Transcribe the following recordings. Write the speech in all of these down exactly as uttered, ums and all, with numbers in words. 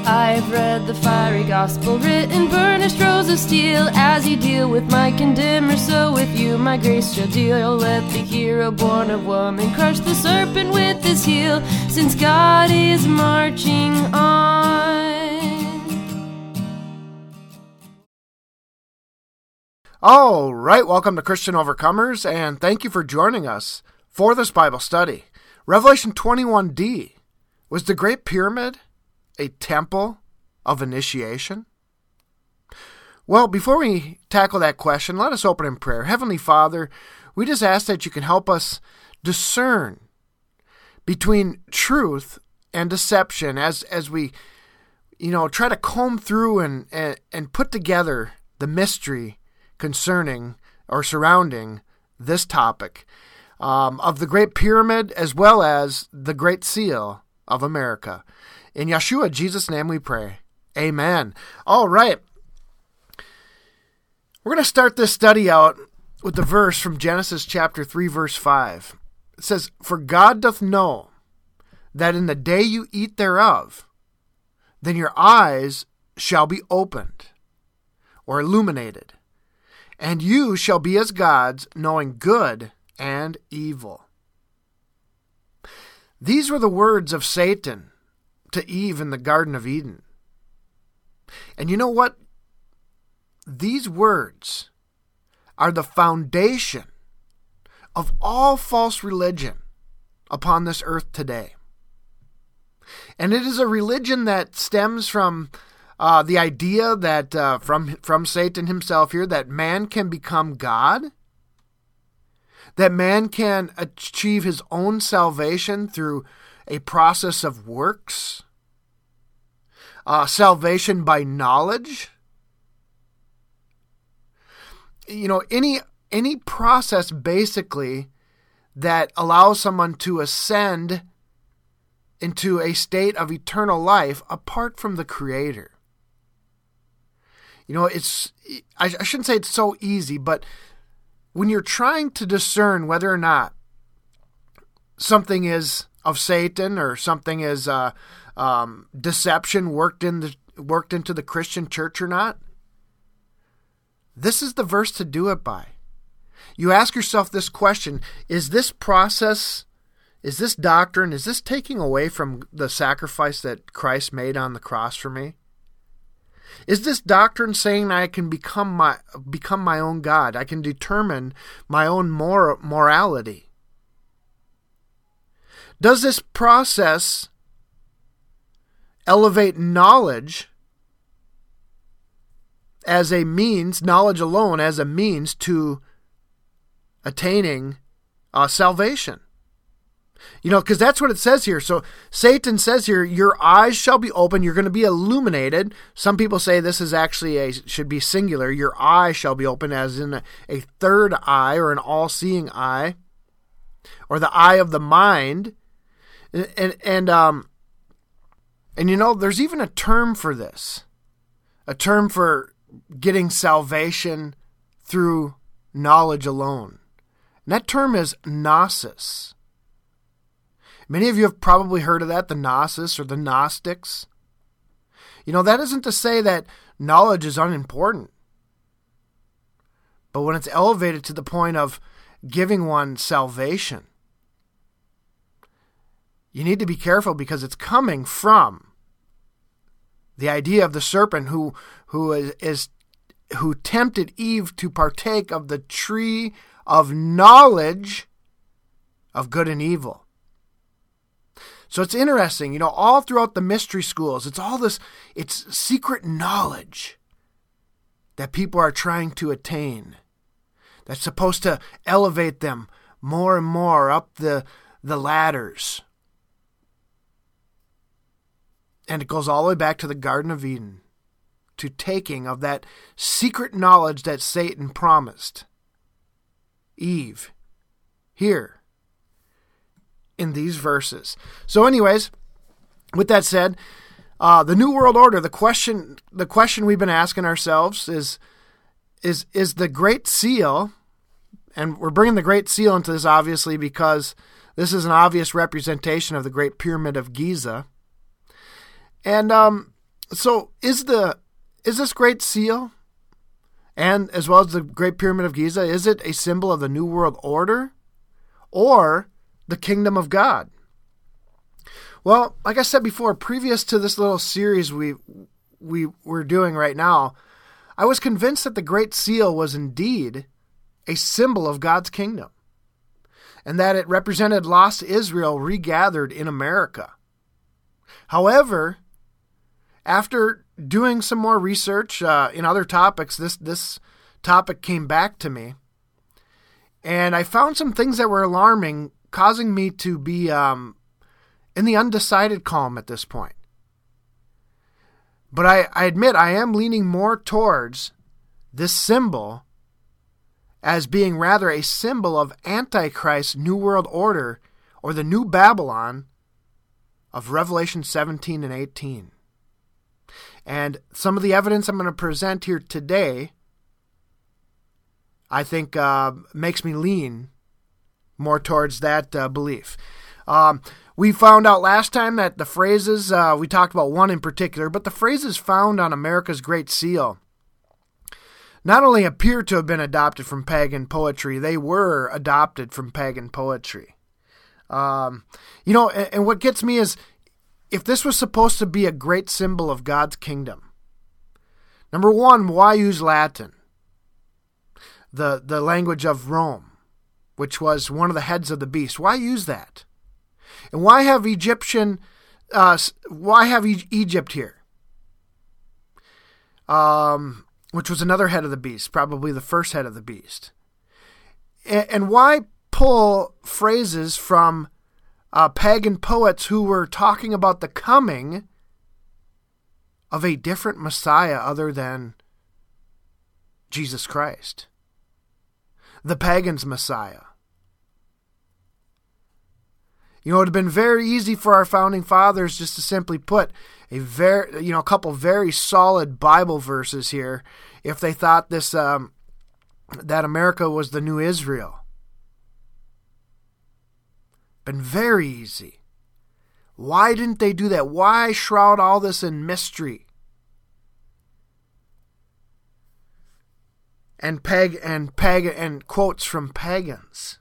I've read the fiery gospel written burnished rows of steel. As you deal with my condemner, so with you my grace shall deal. Let the hero born of woman crush the serpent with his heel, since God is marching on. All right, welcome to Christian Overcomers, and thank you for joining us for this Bible study. Revelation twenty-one D, was the Great Pyramid a temple of initiation? Well, before we tackle that question, let us open in prayer. Heavenly Father, we just ask that you can help us discern between truth and deception as as we, you know, try to comb through and, and, and put together the mystery concerning or surrounding this topic um, of the Great Pyramid as well as the Great Seal of America. In Yeshua, Jesus' name we pray. Amen. All right. We're going to start this study out with the verse from Genesis chapter three, verse five. It says, "For God doth know that in the day you eat thereof, then your eyes shall be opened," or illuminated, "and you shall be as gods, knowing good and evil." These were the words of Satan to Eve in the Garden of Eden. And you know what? These words are the foundation of all false religion upon this earth today. And it is a religion that stems from uh, the idea that, uh, from, from Satan himself here, that man can become God, that man can achieve his own salvation through a process of works, uh, salvation by knowledge. You know, any any process basically that allows someone to ascend into a state of eternal life apart from the Creator. You know, it's I, I shouldn't say it's so easy, but when you're trying to discern whether or not something is of Satan or something is uh, um, deception worked in the worked into the Christian church or not, this is the verse to do it by. You ask yourself this question: is this process, is this doctrine, is this taking away from the sacrifice that Christ made on the cross for me? Is this doctrine saying I can become my become my own God? I can determine my own mor- morality? Does this process elevate knowledge as a means, knowledge alone as a means to attaining uh, salvation? You know, because that's what it says here. So Satan says here, your eyes shall be open. You're going to be illuminated. Some people say this is actually a should be singular. Your eye shall be open, as in a, a third eye or an all-seeing eye, or the eye of the mind. And, and and um and you know, there's even a term for this, a term for getting salvation through knowledge alone. And that term is gnosis. Many of you have probably heard of that, the Gnosis or the Gnostics. You know, that isn't to say that knowledge is unimportant. But when it's elevated to the point of giving one salvation, you need to be careful, because it's coming from the idea of the serpent who who is, is who tempted Eve to partake of the tree of knowledge of good and evil. So it's interesting, you know, all throughout the mystery schools, it's all this, it's secret knowledge that people are trying to attain, that's supposed to elevate them more and more up the, the ladders. And it goes all the way back to the Garden of Eden, to taking of that secret knowledge that Satan promised Eve here in these verses. So anyways, with that said, uh, the New World Order, the question the question we've been asking ourselves is, is, is the Great Seal, and we're bringing the Great Seal into this obviously because this is an obvious representation of the Great Pyramid of Giza. And um, so is the is this Great Seal, and as well as the Great Pyramid of Giza, is it a symbol of the New World Order or the Kingdom of God? Well, like I said before, previous to this little series we we were doing right now, I was convinced that the Great Seal was indeed a symbol of God's kingdom, and that it represented lost Israel regathered in America. However, after doing some more research uh, in other topics, this this topic came back to me, and I found some things that were alarming, causing me to be um, in the undecided column at this point. But I, I admit I am leaning more towards this symbol as being rather a symbol of Antichrist's New World Order, or the New Babylon of Revelation seventeen and eighteen. And some of the evidence I'm going to present here today, I think, uh, makes me lean more towards that uh, belief. Um, we found out last time that the phrases, uh, we talked about one in particular, but the phrases found on America's Great Seal not only appear to have been adopted from pagan poetry, they were adopted from pagan poetry. Um, you know, and, and what gets me is, if this was supposed to be a great symbol of God's kingdom, number one, why use Latin, the the language of Rome, which was one of the heads of the beast? Why use that? And why have Egyptian? Uh, why have e- Egypt here? Um, which was another head of the beast, probably the first head of the beast. And, and why pull phrases from Uh, pagan poets who were talking about the coming of a different Messiah other than Jesus Christ, the pagans' Messiah? You know, it would have been very easy for our founding fathers just to simply put a very, you know, a couple very solid Bible verses here if they thought this um, that America was the new Israel. Been very easy. Why didn't they do that? Why shroud all this in mystery and peg and pagan and quotes from pagans?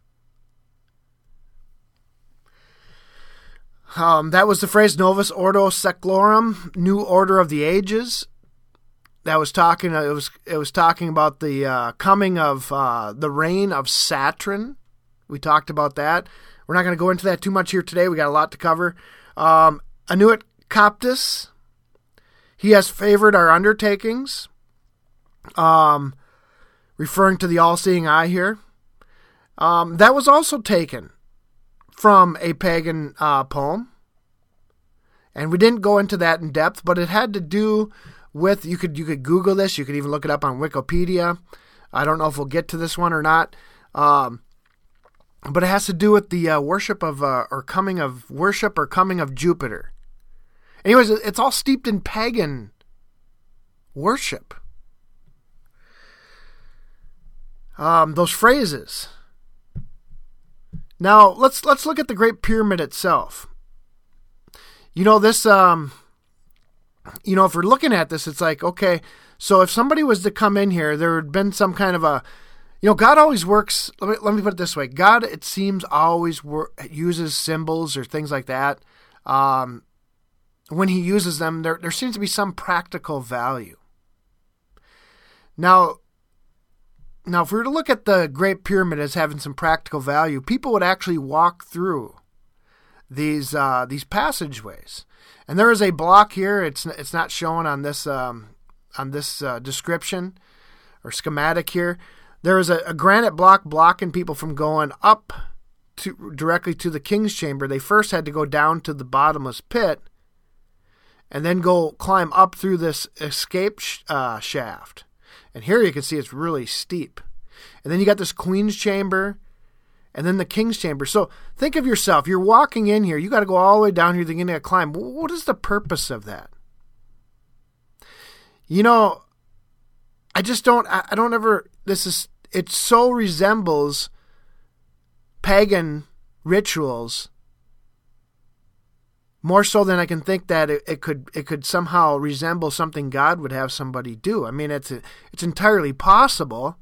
Um, that was the phrase Novus Ordo Seclorum, New Order of the Ages. That was talking. It was it was talking about the uh, coming of uh, the reign of Saturn. We talked about that. We're not going to go into that too much here today. We got a lot to cover. Um, Anuit Coptis, he has favored our undertakings, um, referring to the all-seeing eye here. Um, that was also taken from a pagan uh, poem, and we didn't go into that in depth, but it had to do with, you could you could Google this, you could even look it up on Wikipedia. I don't know if we'll get to this one or not. Um, But it has to do with the uh, worship of, uh, or coming of, worship or coming of Jupiter. Anyways, it's all steeped in pagan worship. Um, those phrases. Now, let's let's look at the Great Pyramid itself. You know, this, um, you know, if we're looking at this, it's like, okay, so if somebody was to come in here, there had been some kind of a, you know, God always works, let me, let me put it this way. God, it seems, always wor- uses symbols or things like that. Um, when he uses them, there, there seems to be some practical value. Now, now, if we were to look at the Great Pyramid as having some practical value, people would actually walk through these uh, these passageways. And there is a block here. It's it's not shown on this um, on this uh, description or schematic here. There is a, a granite block blocking people from going up to directly to the king's chamber. They first had to go down to the bottomless pit and then go climb up through this escape sh- uh, shaft. And here you can see it's really steep. And then you got this queen's chamber and then the king's chamber. So think of yourself. You're walking in here. You got to go all the way down here. You're going to climb. What is the purpose of that? You know, I just don't, I, I don't ever, this is, it so resembles pagan rituals more so than I can think that it, it could it could somehow resemble something God would have somebody do. I mean, it's a, it's entirely possible,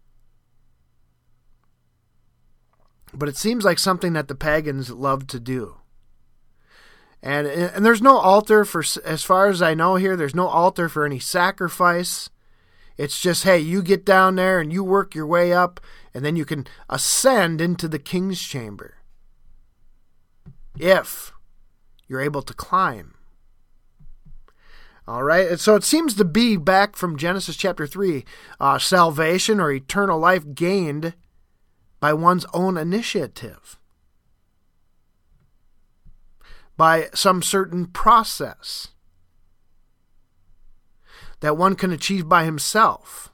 but it seems like something that the pagans loved to do. And and there's no altar for, as far as I know here, there's no altar for any sacrifice. It's just, hey, you get down there and you work your way up, and then you can ascend into the king's chamber, if you're able to climb. All right, and so it seems to be back from Genesis chapter three, uh, salvation or eternal life gained by one's own initiative, by some certain process that one can achieve by himself.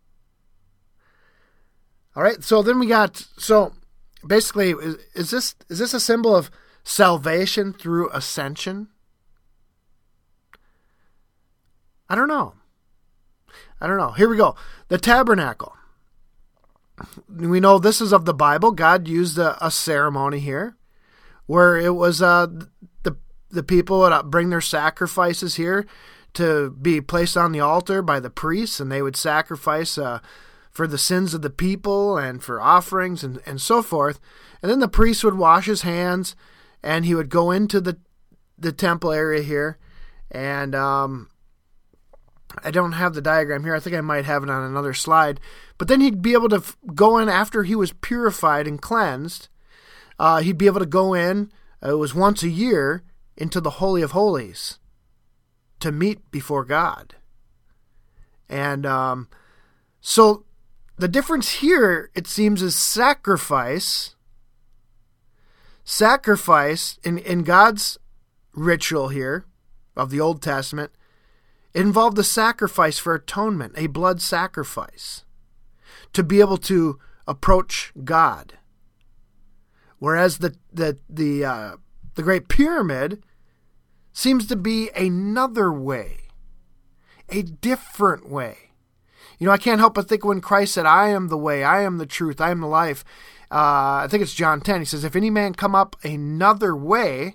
All right, so then we got, so basically, is, is this is this a symbol of salvation through ascension? I don't know. I don't know. Here we go. The tabernacle. We know this is of the Bible. God used a, a ceremony here where it was uh, the the people would bring their sacrifices here to be placed on the altar by the priests, and they would sacrifice uh, for the sins of the people and for offerings and, and so forth. And then the priest would wash his hands, and he would go into the the temple area here. And um, I don't have the diagram here. I think I might have it on another slide. But then he'd be able to f- go in after he was purified and cleansed. Uh, he'd be able to go in, uh, it was once a year, into the Holy of Holies to meet before God. And um, so the difference here, it seems, is sacrifice. Sacrifice in, in God's ritual here of the Old Testament, it involved a sacrifice for atonement, a blood sacrifice, to be able to approach God. Whereas the the the uh, the Great Pyramid seems to be another way, a different way. You know, I can't help but think when Christ said, I am the way, I am the truth, I am the life. Uh, I think it's John ten. He says, if any man come up another way,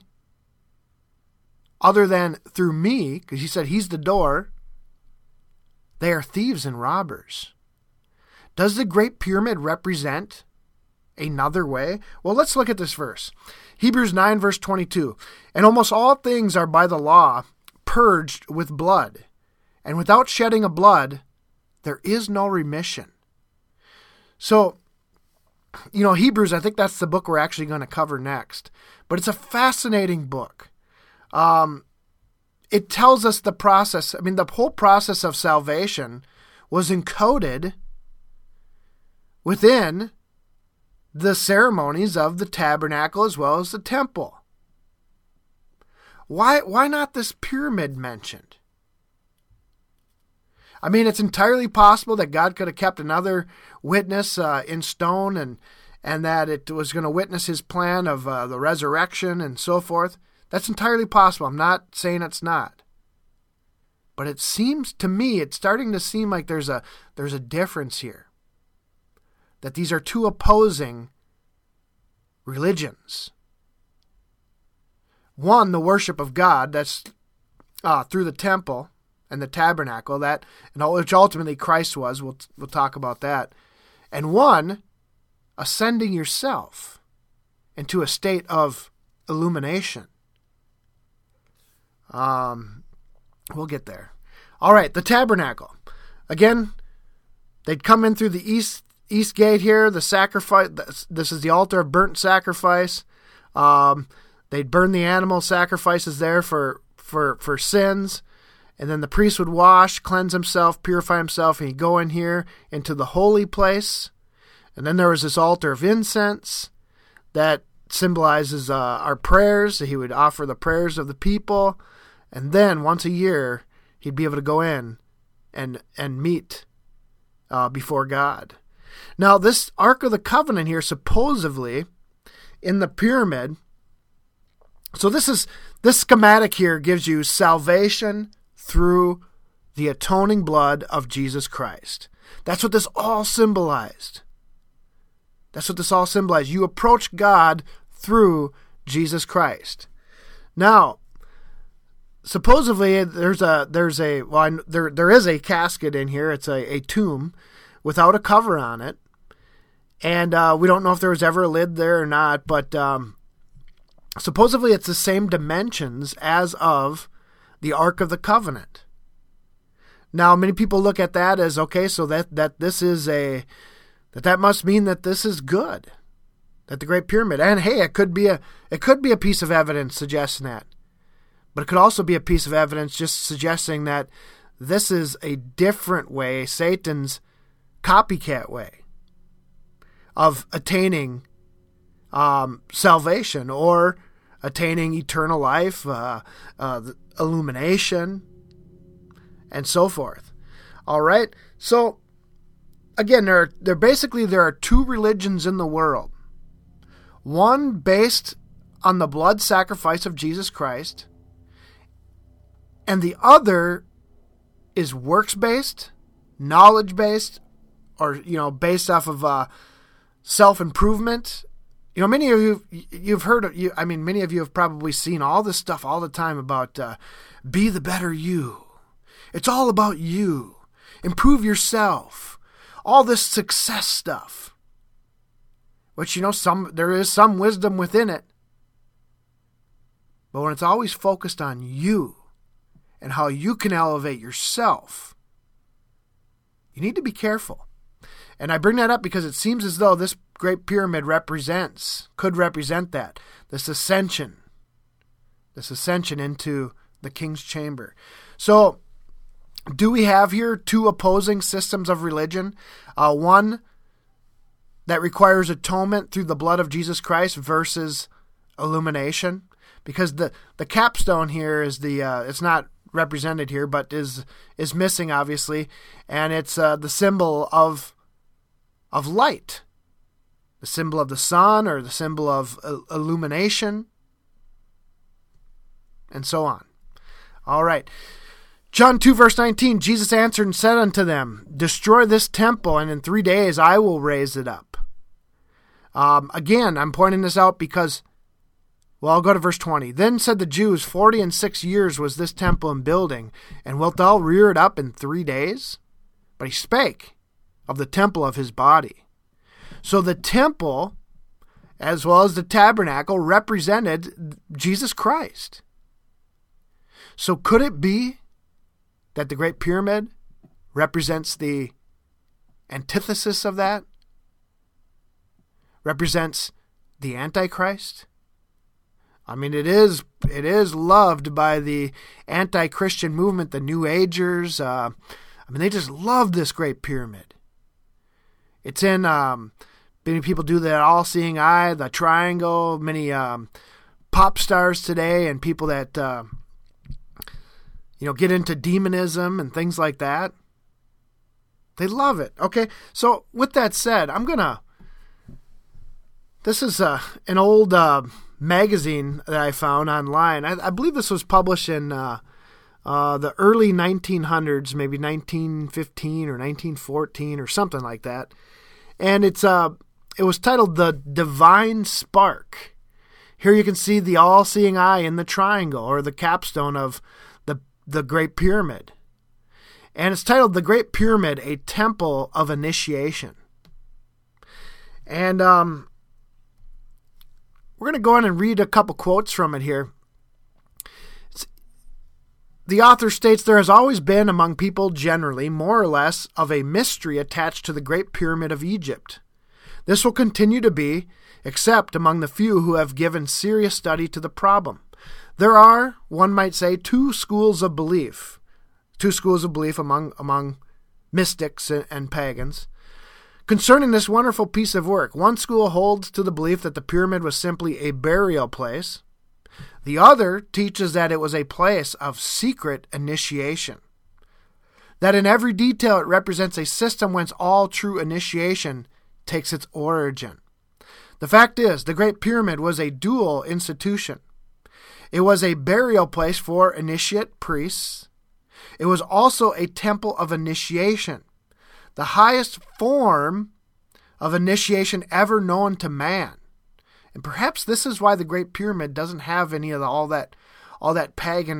other than through me, because he said he's the door, they are thieves and robbers. Does the Great Pyramid represent another way? Well, let's look at this verse. Hebrews nine, verse twenty-two. And almost all things are by the law purged with blood, and without shedding of blood, there is no remission. So, you know, Hebrews, I think that's the book we're actually going to cover next. But it's a fascinating book. Um, it tells us the process. I mean, the whole process of salvation was encoded within the ceremonies of the tabernacle as well as the temple. Why, why not this pyramid mentioned? I mean, it's entirely possible that God could have kept another witness uh, in stone, and and that it was going to witness his plan of uh, the resurrection and so forth. That's entirely possible. I'm not saying it's not. But it seems to me, it's starting to seem like there's a there's a difference here. That these are two opposing religions. One, the worship of God, that's uh, through the temple and the tabernacle, that, and which ultimately Christ was. We'll we'll talk about that. And one, ascending yourself into a state of illumination. Um, we'll get there. All right, the tabernacle. Again, they'd come in through the east east gate here. The sacrifice. This is the altar of burnt sacrifice. Um, they'd burn the animal sacrifices there for for for sins. And then the priest would wash, cleanse himself, purify himself, and he'd go in here into the holy place. And then there was this altar of incense that symbolizes uh, our prayers. He would offer the prayers of the people. And then once a year, he'd be able to go in and and meet uh, before God. Now, this Ark of the Covenant here, supposedly, in the pyramid, so this is this schematic here gives you salvation through the atoning blood of Jesus Christ. That's what this all symbolized. That's what this all symbolized. You approach God through Jesus Christ. Now, supposedly there's a there's a well I, there there is a casket in here. It's a, a tomb without a cover on it, and uh, we don't know if there was ever a lid there or not. But um, supposedly it's the same dimensions as of the Ark of the Covenant. Now, many people look at that as okay, so that that this is a that that must mean that this is good, that the Great Pyramid, and hey, it could be a it could be a piece of evidence suggesting that. But it could also be a piece of evidence just suggesting that this is a different way, Satan's copycat way of attaining um, salvation or attaining eternal life, uh, uh, illumination, and so forth. All right? So, again, there are, there basically there are two religions in the world. One based on the blood sacrifice of Jesus Christ, and the other is works-based, knowledge-based, or, you know, based off of uh, self-improvement. You know, many of you, you've heard of, you, I mean, many of you have probably seen all this stuff all the time about uh, be the better you. It's all about you. Improve yourself. All this success stuff. Which, you know, some there is some wisdom within it. But when it's always focused on you, and how you can elevate yourself, you need to be careful. And I bring that up because it seems as though this Great Pyramid represents, could represent that, this ascension, this ascension into the King's Chamber. So, do we have here two opposing systems of religion? Uh, one that requires atonement through the blood of Jesus Christ versus illumination? Because the, the capstone here is the, uh, it's not represented here, but is is missing, obviously, and it's uh, the symbol of of light, the symbol of the sun, or the symbol of uh, illumination, and so on. All right, John two verse nineteen. Jesus answered and said unto them, "Destroy this temple, and in three days I will raise it up." Um, again, I'm pointing this out because. Well, I'll go to verse twenty. Then said the Jews, Forty and six years was this temple in building, and wilt thou rear it up in three days? But he spake of the temple of his body. So the temple, as well as the tabernacle, represented Jesus Christ. So could it be that the Great Pyramid represents the antithesis of that? Represents the Antichrist? I mean, it is it is loved by the anti-Christian movement, the New Agers. Uh, I mean, they just love this Great Pyramid. It's in, um, many people do that all-seeing eye, the triangle, many um, pop stars today and people that, uh, you know, get into demonism and things like that. They love it. Okay, so with that said, I'm going to, this is uh, an old... Uh, magazine that I found online. I, I believe this was published in uh, uh, the early nineteen hundreds, maybe nineteen fifteen or nineteen fourteen or something like that. And it's uh, it was titled The Divine Spark. Here you can see the all-seeing eye in the triangle, or the capstone of the, the Great Pyramid. And it's titled The Great Pyramid, a Temple of Initiation. And um we're going to go on and read a couple quotes from it here. It's, the author states, there has always been among people generally, more or less, of a mystery attached to the Great Pyramid of Egypt. This will continue to be, except among the few who have given serious study to the problem. There are, one might say, two schools of belief, two schools of belief among, among mystics and, and pagans. Concerning this wonderful piece of work, one school holds to the belief that the pyramid was simply a burial place. The other teaches that it was a place of secret initiation. That in every detail it represents a system whence all true initiation takes its origin. The fact is, the Great Pyramid was a dual institution. It was a burial place for initiate priests. It was also a temple of initiation, the highest form of initiation ever known to man. And perhaps this is why the Great Pyramid doesn't have any of the, all that all that pagan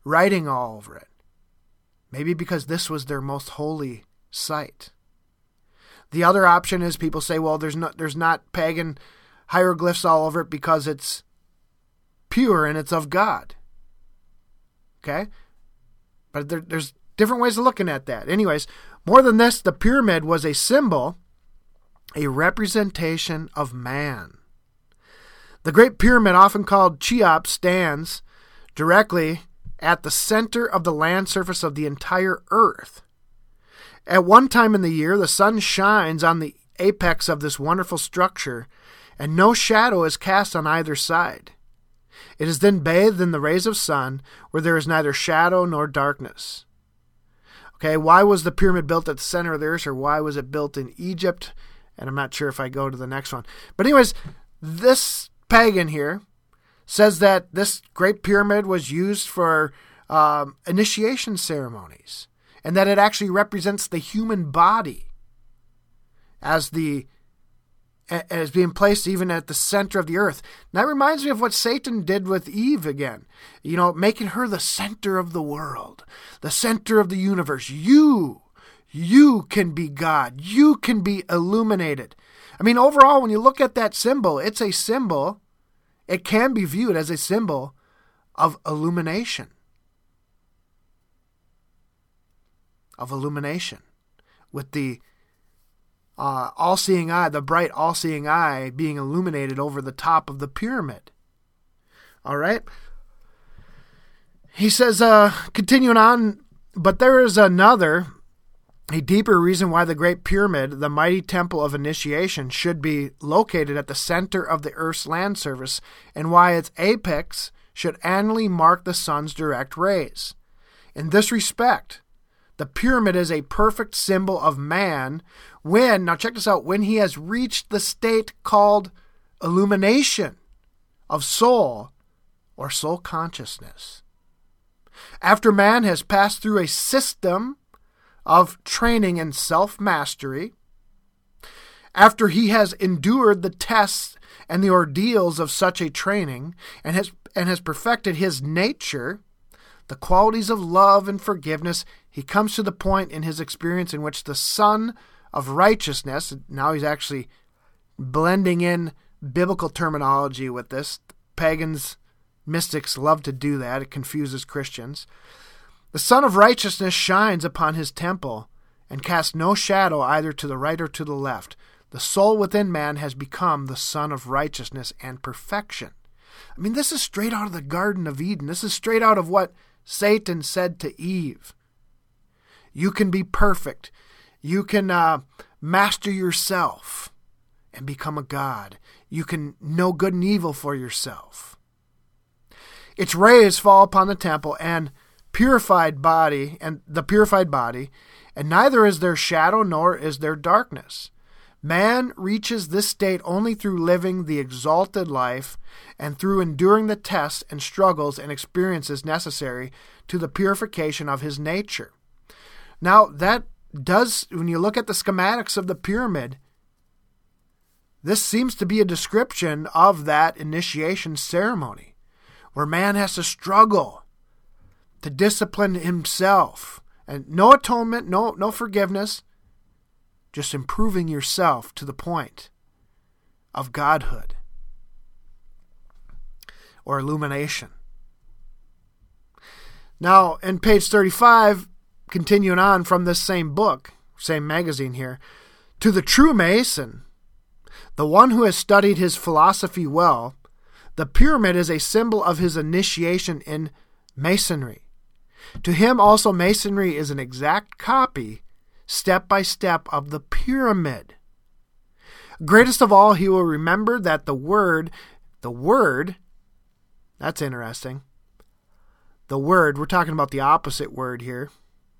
writing all over it. Maybe because this was their most holy site. The other option is people say, well, there's not, there's not pagan hieroglyphs all over it because it's pure and it's of God. Okay? But there, there's different ways of looking at that. Anyways, more than this, the pyramid was a symbol, a representation of man. The Great Pyramid, often called Cheops, stands directly at the center of the land surface of the entire earth. At one time in the year, the sun shines on the apex of this wonderful structure, and no shadow is cast on either side. It is then bathed in the rays of sun, where there is neither shadow nor darkness. Okay, why was the pyramid built at the center of the earth, or why was it built in Egypt? And I'm not sure if I go to the next one. But anyways, this pagan here says that this Great Pyramid was used for um, initiation ceremonies, and that it actually represents the human body as the as being placed even at the center of the earth. And that reminds me of what Satan did with Eve again, you know, making her the center of the world, the center of the universe. You, you can be God. You can be illuminated. I mean, overall, when you look at that symbol, it's a symbol. It can be viewed as a symbol of illumination. Of illumination. With the uh, all-seeing eye, the bright all-seeing eye being illuminated over the top of the pyramid. All right? He says, uh, continuing on, but there is another, a deeper reason why the Great Pyramid, the mighty temple of initiation, should be located at the center of the Earth's land surface, and why its apex should annually mark the sun's direct rays. In this respect, the pyramid is a perfect symbol of man when, now check this out, when he has reached the state called illumination of soul or soul consciousness. After man has passed through a system of training and self-mastery, after he has endured the tests and the ordeals of such a training and has and has perfected his nature, the qualities of love and forgiveness, he comes to the point in his experience in which the Son of Righteousness, now he's actually blending in biblical terminology with this. Pagans, mystics love to do that. It confuses Christians. The Son of Righteousness shines upon his temple and casts no shadow either to the right or to the left. The soul within man has become the Son of Righteousness and perfection. I mean, this is straight out of the Garden of Eden. This is straight out of what Satan said to Eve. You can be perfect. You can uh, master yourself and become a god. You can know good and evil for yourself. Its rays fall upon the temple and purified body, and the purified body, and neither is there shadow nor is there darkness. Man reaches this state only through living the exalted life and through enduring the tests and struggles and experiences necessary to the purification of his nature. Now, that does, when you look at the schematics of the pyramid, this seems to be a description of that initiation ceremony, where man has to struggle to discipline himself. And no atonement, no, no forgiveness, just improving yourself to the point of godhood or illumination. Now, in page thirty-five, continuing on from this same book, same magazine here, to the true Mason, the one who has studied his philosophy well, the pyramid is a symbol of his initiation in Masonry. To him also Masonry is an exact copy, step by step, of the pyramid. Greatest of all, he will remember that the word, the word, that's interesting, the word, we're talking about the opposite word here,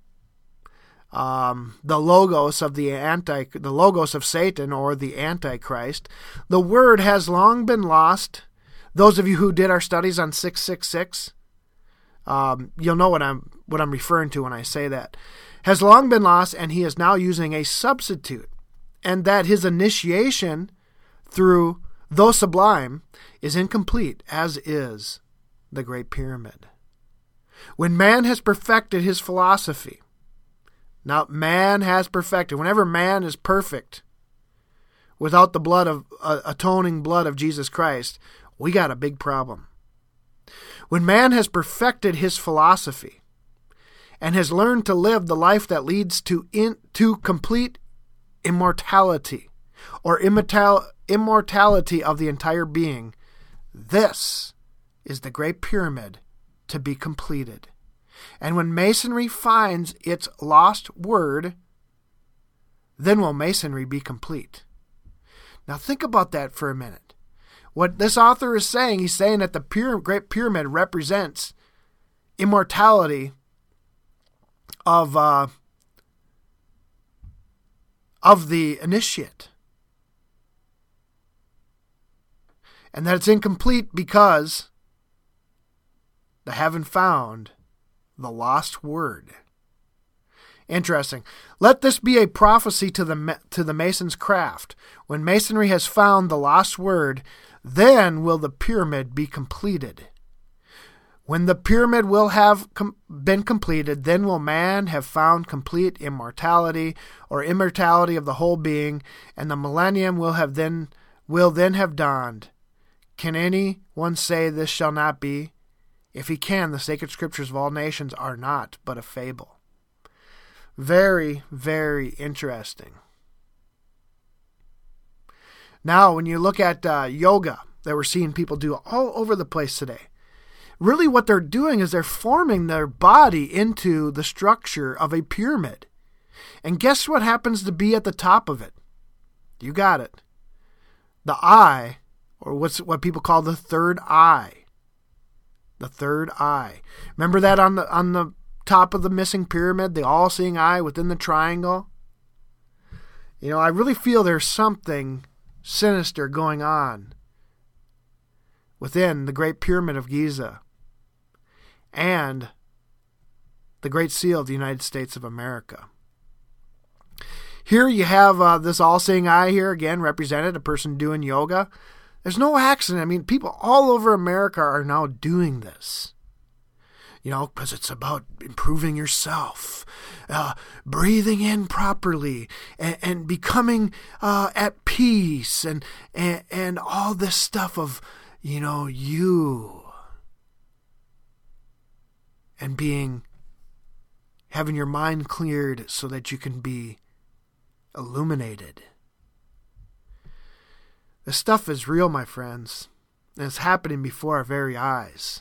um, the logos of the anti, the logos of Satan or the Antichrist, the word has long been lost. Those of you who did our studies on six six six, um, you'll know what I'm what I'm referring to when I say that. Has long been lost, and he is now using a substitute, and that his initiation through, though sublime, is incomplete, as is the Great Pyramid. When man has perfected his philosophy, now man has perfected, whenever man is perfect, without the blood of uh, atoning blood of Jesus Christ, we got a big problem. When man has perfected his philosophy and has learned to live the life that leads to in, to complete immortality or immortal, immortality of the entire being, this is the Great Pyramid to be completed. And when Masonry finds its lost word, then will Masonry be complete. Now think about that for a minute. What this author is saying, he's saying that the pyramid, Great Pyramid represents immortality of uh, of the initiate. And that it's incomplete because they haven't found the lost word. Interesting. Let this be a prophecy to the to the Mason's craft. When Masonry has found the lost word, then will the pyramid be completed. When the pyramid will have com- been completed, then will man have found complete immortality or immortality of the whole being, and the millennium will have then will then have dawned. Can anyone say this shall not be? If he can, the sacred scriptures of all nations are not but a fable. Very, very interesting. Now, when you look at uh, yoga that we're seeing people do all over the place today, really what they're doing is they're forming their body into the structure of a pyramid. And guess what happens to be at the top of it? You got it. The eye, or what's what people call the third eye. The third eye. Remember that on the on the top of the missing pyramid, the all-seeing eye within the triangle? You know, I really feel there's something sinister going on within the Great Pyramid of Giza and the Great Seal of the United States of America. Here you have uh, this all-seeing eye here, again, represented, a person doing yoga. There's no accident. I mean, people all over America are now doing this. You know, because it's about improving yourself, uh, breathing in properly, and, and becoming uh, at peace, and, and and all this stuff of, you know, you, and being, having your mind cleared so that you can be illuminated. This stuff is real, my friends, and it's happening before our very eyes.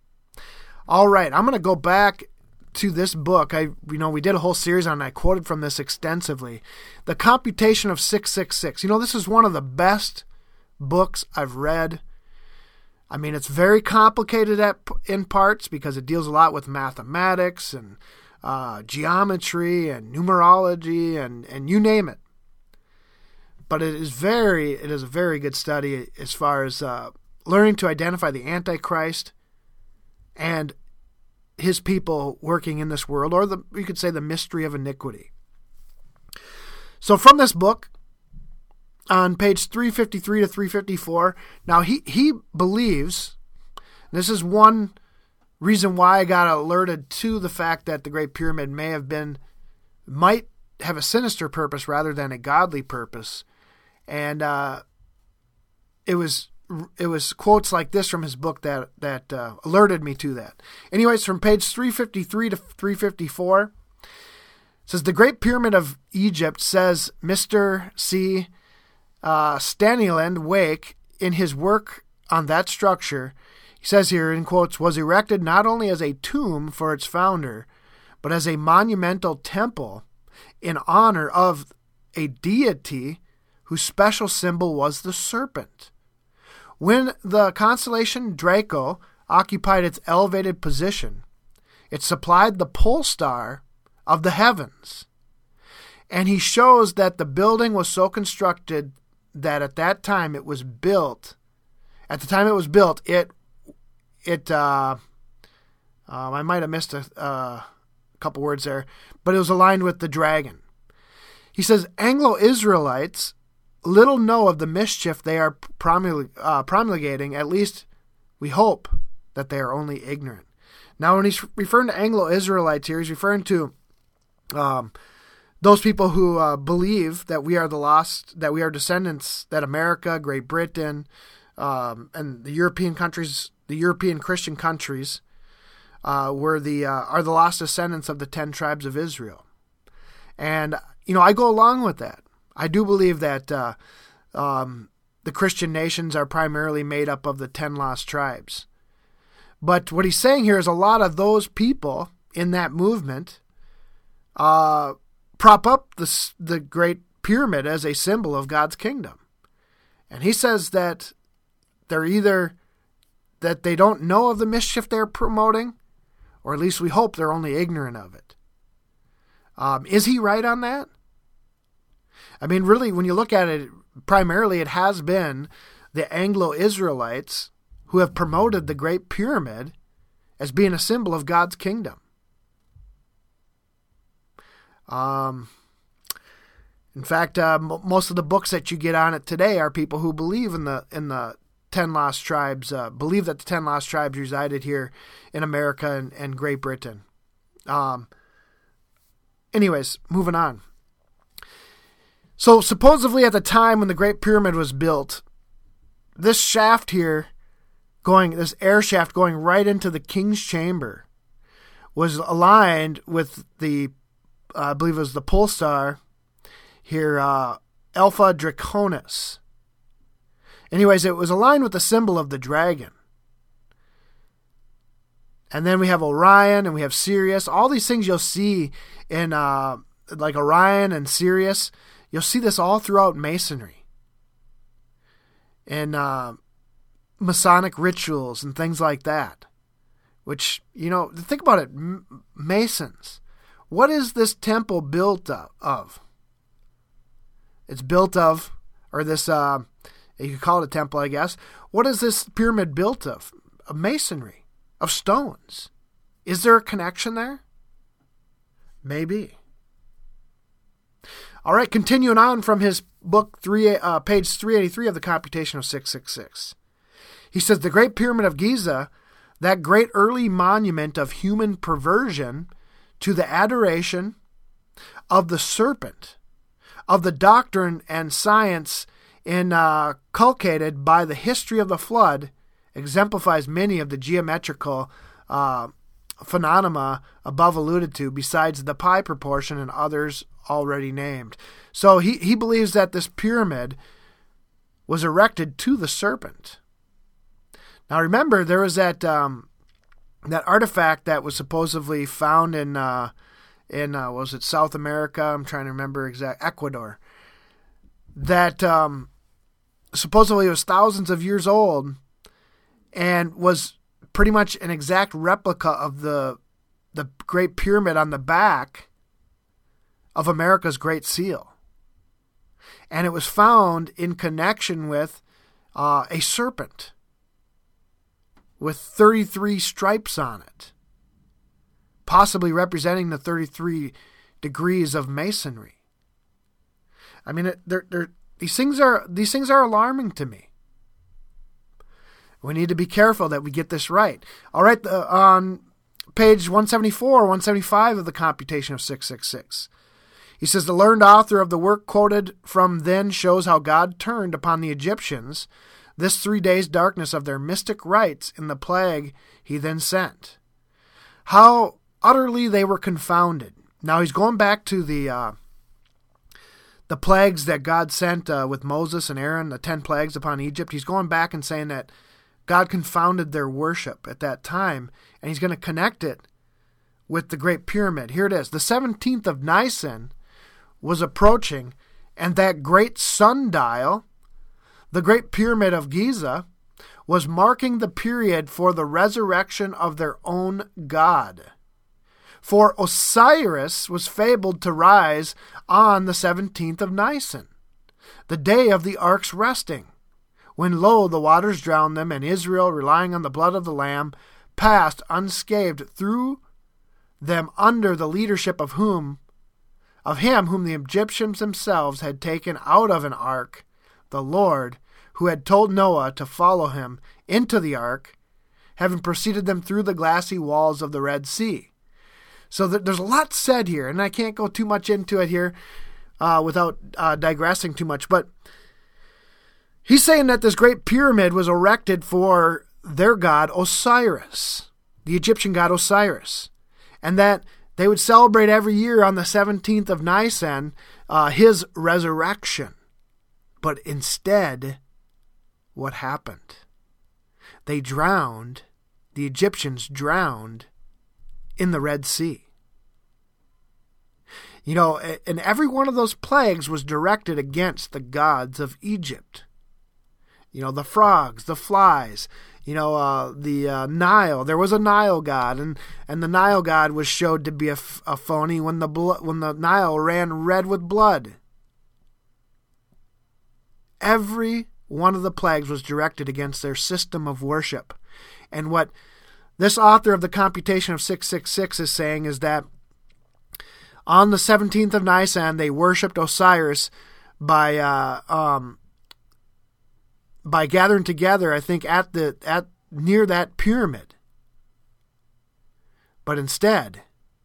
All right, I'm going to go back to this book. I, you know, we did a whole series on it. I quoted from this extensively. The Computation of six six six. You know, this is one of the best books I've read. I mean, it's very complicated at, in parts because it deals a lot with mathematics and uh, geometry and numerology and, and you name it. But it is very, it is a very good study as far as uh, learning to identify the Antichrist and his people working in this world, or the you could say the mystery of iniquity. So from this book, on page three fifty-three to three fifty-four, now he, he believes, this is one reason why I got alerted to the fact that the Great Pyramid may have been, might have a sinister purpose rather than a godly purpose. And uh, it was it was quotes like this from his book that that uh, alerted me to that. Anyways, from page three fifty-three to three fifty-four, it says, the Great Pyramid of Egypt, says Mister C. Uh, Staniland Wake in his work on that structure. He says here, in quotes, was erected not only as a tomb for its founder, but as a monumental temple in honor of a deity whose special symbol was the serpent. When the constellation Draco occupied its elevated position, it supplied the pole star of the heavens. And he shows that the building was so constructed that at that time it was built, at the time it was built, it, it, uh, um, I might have missed a, uh, couple words there, but it was aligned with the dragon. He says, Anglo-Israelites little know of the mischief they are promulg- uh, promulgating. At least we hope that they are only ignorant. Now, when he's referring to Anglo-Israelites here, he's referring to um, those people who uh, believe that we are the lost, that we are descendants, that America, Great Britain, um, and the European countries, the European Christian countries, uh, were the uh, are the lost descendants of the ten tribes of Israel. And you know, I go along with that. I do believe that uh, um, the Christian nations are primarily made up of the ten lost tribes. But what he's saying here is a lot of those people in that movement uh, prop up the, the Great Pyramid as a symbol of God's kingdom. And he says that they're either that they don't know of the mischief they're promoting, or at least we hope they're only ignorant of it. Um, is he right on that? I mean, really, when you look at it, primarily it has been the Anglo-Israelites who have promoted the Great Pyramid as being a symbol of God's kingdom. Um, in fact, uh, m- most of the books that you get on it today are people who believe in the in the ten lost tribes, uh, believe that the ten lost tribes resided here in America and, and Great Britain. Um, anyways, moving on. So supposedly at the time when the Great Pyramid was built, this shaft here, going this air shaft going right into the king's chamber, was aligned with the, uh, I believe it was the pole star here, uh, Alpha Draconis. Anyways, it was aligned with the symbol of the dragon. And then we have Orion and we have Sirius. All these things you'll see in uh, like Orion and Sirius. You'll see this all throughout Masonry. And uh, Masonic rituals and things like that. Which, you know, think about it. M- Masons. What is this temple built of? It's built of, or this... Uh, You could call it a temple, I guess. What is this pyramid built of? Of masonry, of stones. Is there a connection there? Maybe. All right, continuing on from his book, three, uh, page three eighty-three of the Computation of six six six. He says, the Great Pyramid of Giza, that great early monument of human perversion to the adoration of the serpent, of the doctrine and science inculcated uh, by the history of the flood, exemplifies many of the geometrical uh, phenomena above alluded to, besides the pi proportion and others already named. So he, he believes that this pyramid was erected to the serpent. Now remember, there was that um, that artifact that was supposedly found in uh, in uh, was it South America? I'm trying to remember exact Ecuador. That um, supposedly was thousands of years old and was pretty much an exact replica of the the Great Pyramid on the back of America's Great Seal. And it was found in connection with uh, a serpent with thirty-three stripes on it, possibly representing the thirty-three degrees of masonry. I mean, it, they're, they're, these things are these things are alarming to me. We need to be careful that we get this right. All right, the, on page one seventy-four, one seventy-five of the Computation of six six six, he says, the learned author of the work quoted from then shows how God turned upon the Egyptians this three days' darkness of their mystic rites in the plague he then sent. How utterly they were confounded. Now he's going back to the... Uh, The plagues that God sent uh, with Moses and Aaron, the ten plagues upon Egypt, he's going back and saying that God confounded their worship at that time, and he's going to connect it with the Great Pyramid. Here it is. The seventeenth of Nisan was approaching, and that great sundial, the Great Pyramid of Giza, was marking the period for the resurrection of their own God. For Osiris was fabled to rise on the seventeenth of Nisan, the day of the ark's resting, when lo, the waters drowned them, and Israel, relying on the blood of the Lamb, passed unscathed through them under the leadership of whom, of him whom the Egyptians themselves had taken out of an ark, the Lord, who had told Noah to follow him into the ark, having preceded them through the glassy walls of the Red Sea. So th- there's a lot said here, and I can't go too much into it here uh, without uh, digressing too much. But he's saying that this great pyramid was erected for their god Osiris, the Egyptian god Osiris, and that they would celebrate every year on the seventeenth of Nisan uh, his resurrection. But instead, what happened? They drowned, the Egyptians drowned in the Red Sea. You know, and every one of those plagues was directed against the gods of Egypt. You know, the frogs, the flies, you know, uh, the uh, Nile. There was a Nile god, and, and the Nile god was showed to be a, a phony when the blo- when the Nile ran red with blood. Every one of the plagues was directed against their system of worship. And what this author of the Computation of six six six is saying is that on the seventeenth of Nisan, they worshipped Osiris by uh, um, by gathering together, I think, at the at near that pyramid. But instead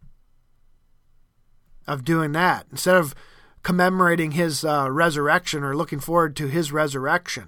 of doing that, instead of commemorating his uh, resurrection or looking forward to his resurrection,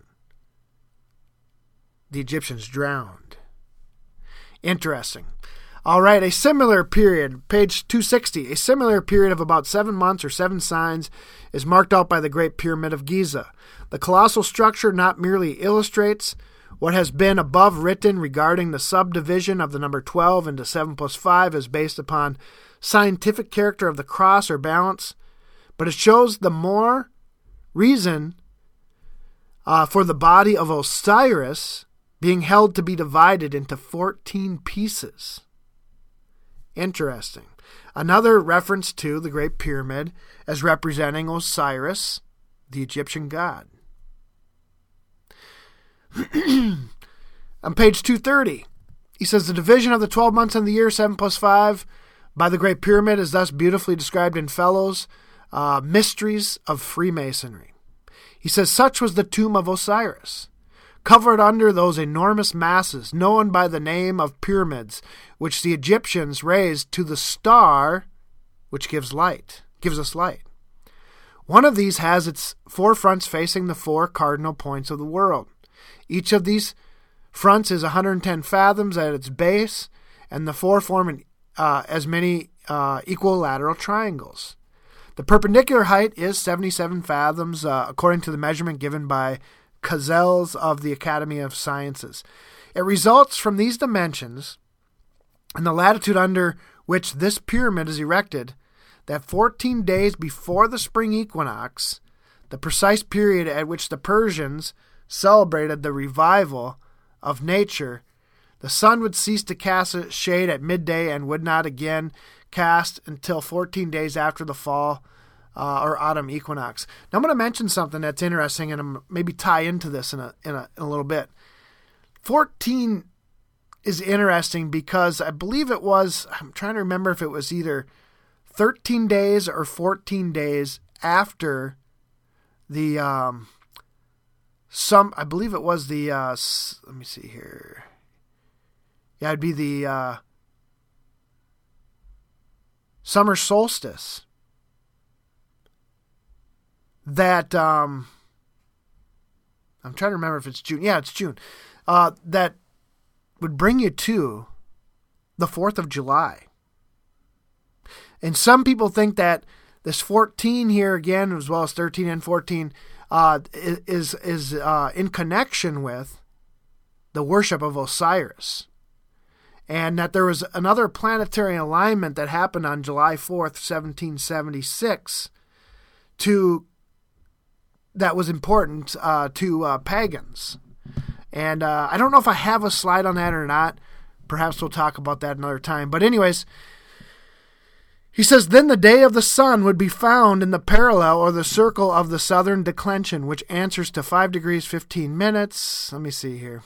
the Egyptians drowned. Interesting. All right, a similar period, page two sixty, a similar period of about seven months or seven signs is marked out by the Great Pyramid of Giza. The colossal structure not merely illustrates what has been above written regarding the subdivision of the number twelve into seven plus five as based upon scientific character of the cross or balance, but it shows the more reason uh, for the body of Osiris being held to be divided into fourteen pieces. Interesting. Another reference to the Great Pyramid as representing Osiris, the Egyptian god. On page two thirty, he says, the division of the twelve months in the year, seven plus five, by the Great Pyramid is thus beautifully described in Fellows' uh, Mysteries of Freemasonry. He says, such was the tomb of Osiris, covered under those enormous masses known by the name of pyramids, which the Egyptians raised to the star which gives light, gives us light. One of these has its four fronts facing the four cardinal points of the world. Each of these fronts is one hundred ten fathoms at its base, and the four form an, uh, as many uh, equilateral triangles. The perpendicular height is seventy-seven fathoms, uh, according to the measurement given by Cazelles of the Academy of Sciences. It results from these dimensions and the latitude under which this pyramid is erected that fourteen days before the spring equinox, the precise period at which the Persians celebrated the revival of nature, the sun would cease to cast its shade at midday and would not again cast until fourteen days after the fall uh, or autumn equinox. Now I'm going to mention something that's interesting and maybe tie into this in a, in a, in a little bit. fourteen is interesting because I believe it was, I'm trying to remember if it was either thirteen days or fourteen days after the, um, some, I believe it was the, uh, let me see here. Yeah, it'd be the uh, summer solstice that, um, I'm trying to remember if it's June. Yeah, it's June. Uh, that would bring you to the fourth of July. And some people think that this fourteen here again, as well as thirteen and fourteen, uh, is is uh, in connection with the worship of Osiris. And that there was another planetary alignment that happened on July fourth, seventeen seventy-six, to that was important uh, to uh, pagans. And uh, I don't know if I have a slide on that or not. Perhaps we'll talk about that another time. But anyways, he says, then the day of the sun would be found in the parallel or the circle of the southern declension, which answers to five degrees fifteen minutes. Let me see here.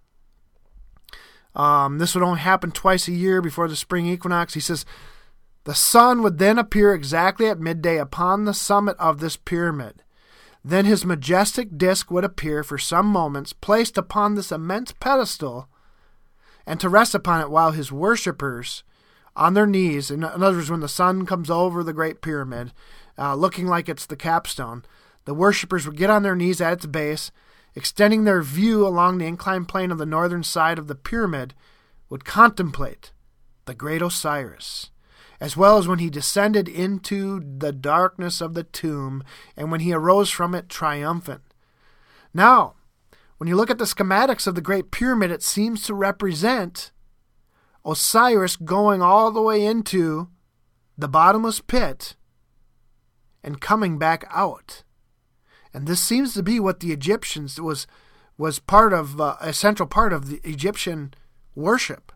Um, this would only happen twice a year before the spring equinox. He says, the sun would then appear exactly at midday upon the summit of this pyramid. Then his majestic disk would appear for some moments, placed upon this immense pedestal, and to rest upon it while his worshippers on their knees, in other words, when the sun comes over the Great Pyramid, uh, looking like it's the capstone, the worshippers would get on their knees at its base, extending their view along the inclined plane of the northern side of the pyramid, would contemplate the great Osiris, as well as when he descended into the darkness of the tomb and when he arose from it triumphant. Now, when you look at the schematics of the Great Pyramid, it seems to represent Osiris going all the way into the bottomless pit and coming back out. And this seems to be what the Egyptians was was part of, uh, a central part of the Egyptian worship.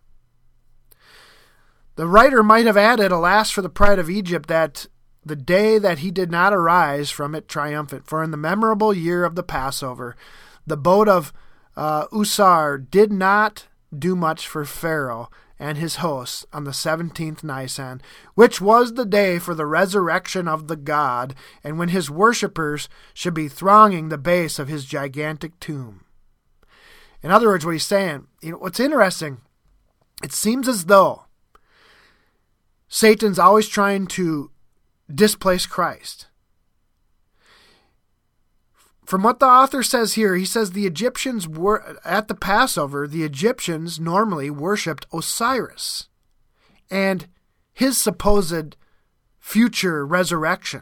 The writer might have added, alas for the pride of Egypt, that the day that he did not arise from it triumphant, for in the memorable year of the Passover, the boat of uh, Usar did not do much for Pharaoh and his hosts on the seventeenth Nisan, which was the day for the resurrection of the god, and when his worshippers should be thronging the base of his gigantic tomb. In other words, what he's saying, you know, what's interesting, it seems as though Satan's always trying to displace Christ. From what the author says here, he says the Egyptians were, at the Passover, the Egyptians normally worshipped Osiris and his supposed future resurrection.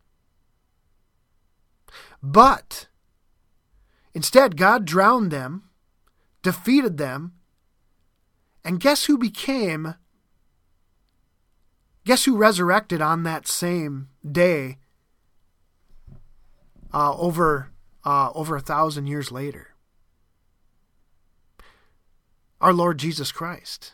But instead, God drowned them, defeated them, and guess who became, guess who resurrected on that same day uh, over Uh, over a thousand years later? Our Lord Jesus Christ.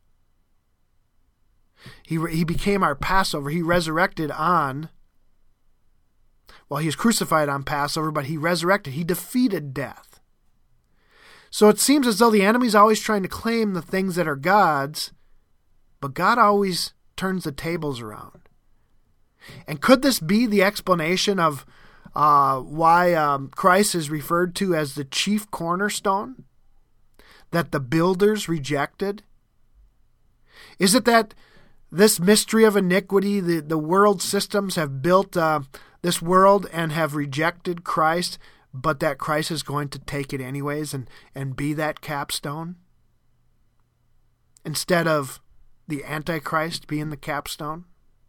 He he became our Passover. He resurrected on, well, he was crucified on Passover, but he resurrected. He defeated death. So it seems as though the enemy's always trying to claim the things that are God's, but God always turns the tables around. And could this be the explanation of Uh, why um, Christ is referred to as the chief cornerstone that the builders rejected? Is it that this mystery of iniquity, the, the world systems have built uh, this world and have rejected Christ, but that Christ is going to take it anyways and, and be that capstone? Instead of the Antichrist being the capstone?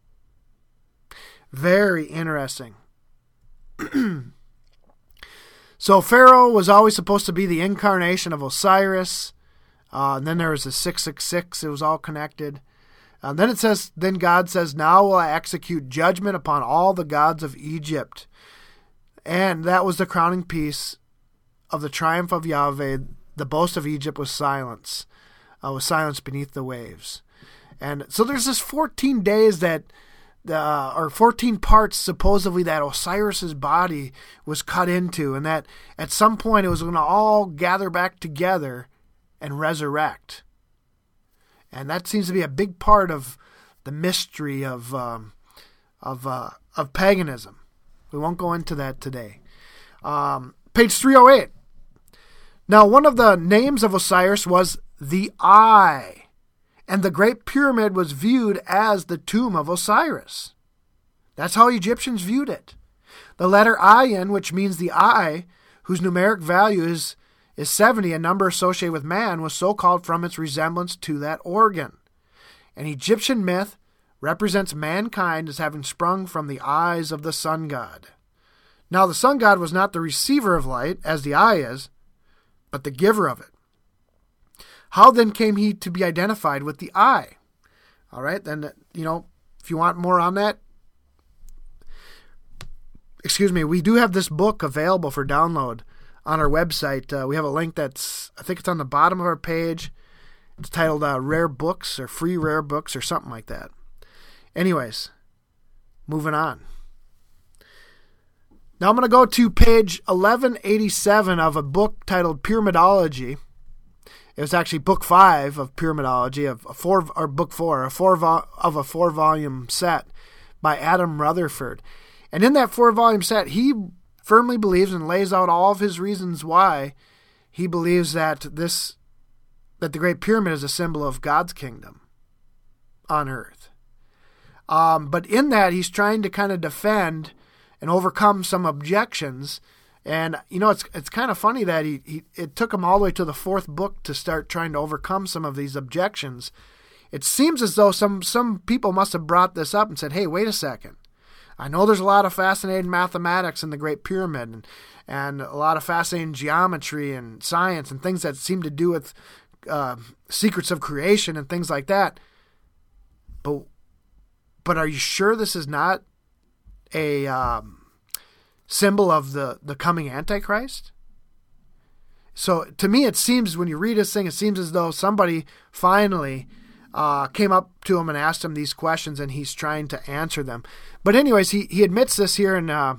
Very interesting. So Pharaoh was always supposed to be the incarnation of Osiris. Uh, and then there was the six six six. It was all connected. Uh, then it says, then God says, now will I execute judgment upon all the gods of Egypt. And that was the crowning piece of the triumph of Yahweh. The boast of Egypt was silence, uh, was silence beneath the waves. And so there's this fourteen days that Uh, or fourteen parts supposedly that Osiris's body was cut into, and that at some point it was going to all gather back together and resurrect. And that seems to be a big part of the mystery of um, of uh, of paganism. We won't go into that today. Um, page three oh eight. Now, one of the names of Osiris was the Eye. And the Great Pyramid was viewed as the tomb of Osiris. That's how Egyptians viewed it. The letter Ayin, which means the eye, whose numeric value is, is seventy, a number associated with man, was so called from its resemblance to that organ. An Egyptian myth represents mankind as having sprung from the eyes of the sun god. Now, the sun god was not the receiver of light, as the eye is, but the giver of it. How then came he to be identified with the eye? All right, then, you know, if you want more on that, excuse me, we do have this book available for download on our website. Uh, we have a link that's, I think it's on the bottom of our page. It's titled uh, Rare Books or Free Rare Books or something like that. Anyways, moving on. Now I'm going to go to page eleven eighty-seven of a book titled Pyramidology. It was actually book five of Pyramidology, of a four or book four, a four vo- of a four volume set by Adam Rutherford. And in that four volume set, he firmly believes and lays out all of his reasons why he believes that this that the Great Pyramid is a symbol of God's kingdom on earth. Um, but in that, he's trying to kind of defend and overcome some objections. And, you know, it's it's kind of funny that he, he it took him all the way to the fourth book to start trying to overcome some of these objections. It seems as though some, some people must have brought this up and said, hey, wait a second. I know there's a lot of fascinating mathematics in the Great Pyramid and, and a lot of fascinating geometry and science and things that seem to do with uh, secrets of creation and things like that. But but are you sure this is not a um, symbol of the, the coming Antichrist? So to me, it seems when you read this thing, it seems as though somebody finally uh, came up to him and asked him these questions, and he's trying to answer them. But anyways, he, he admits this here, and uh,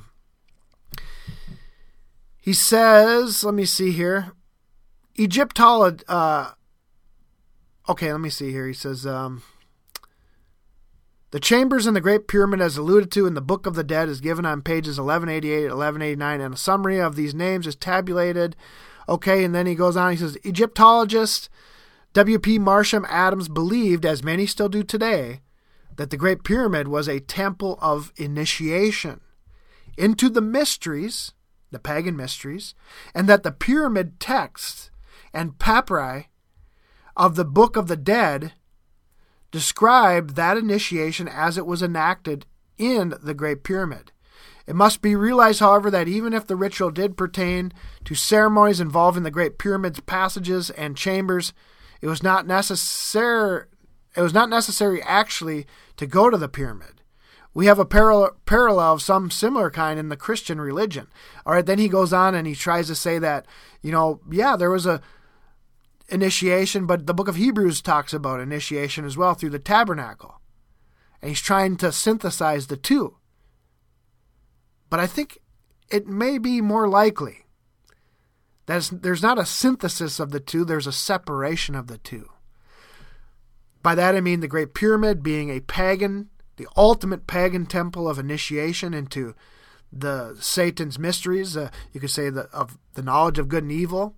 he says, let me see here, Egyptology, uh, okay, let me see here. He says, um, the chambers in the Great Pyramid, as alluded to in the Book of the Dead, is given on pages eleven eighty-eight, eleven eighty-nine, and a summary of these names is tabulated. Okay, and then he goes on, he says, Egyptologist W P Marsham Adams believed, as many still do today, that the Great Pyramid was a temple of initiation into the mysteries, the pagan mysteries, and that the pyramid texts and papyri of the Book of the Dead described that initiation as it was enacted in the Great Pyramid. It must be realized, however, that even if the ritual did pertain to ceremonies involving the Great Pyramid's passages and chambers, it was not necessary. It was not necessary actually to go to the pyramid. We have a parallel parallel of some similar kind in the Christian religion. All right, then he goes on and he tries to say that, you know, yeah, there was a initiation, but the book of Hebrews talks about initiation as well through the tabernacle. And he's trying to synthesize the two. But I think it may be more likely that there's not a synthesis of the two, there's a separation of the two. By that I mean the Great Pyramid being a pagan, the ultimate pagan temple of initiation into the Satan's mysteries, uh, you could say the, of the knowledge of good and evil,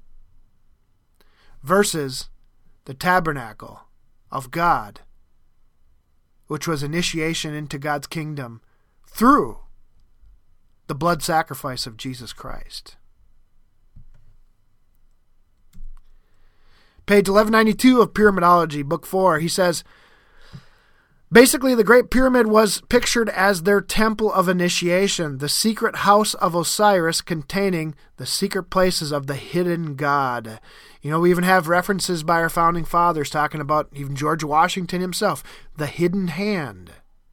versus the tabernacle of God, which was initiation into God's kingdom through the blood sacrifice of Jesus Christ. Page eleven ninety-two of Pyramidology, Book four, he says, basically, the Great Pyramid was pictured as their temple of initiation, the secret house of Osiris containing the secret places of the hidden God. You know, we even have references by our founding fathers talking about, even George Washington himself, the hidden hand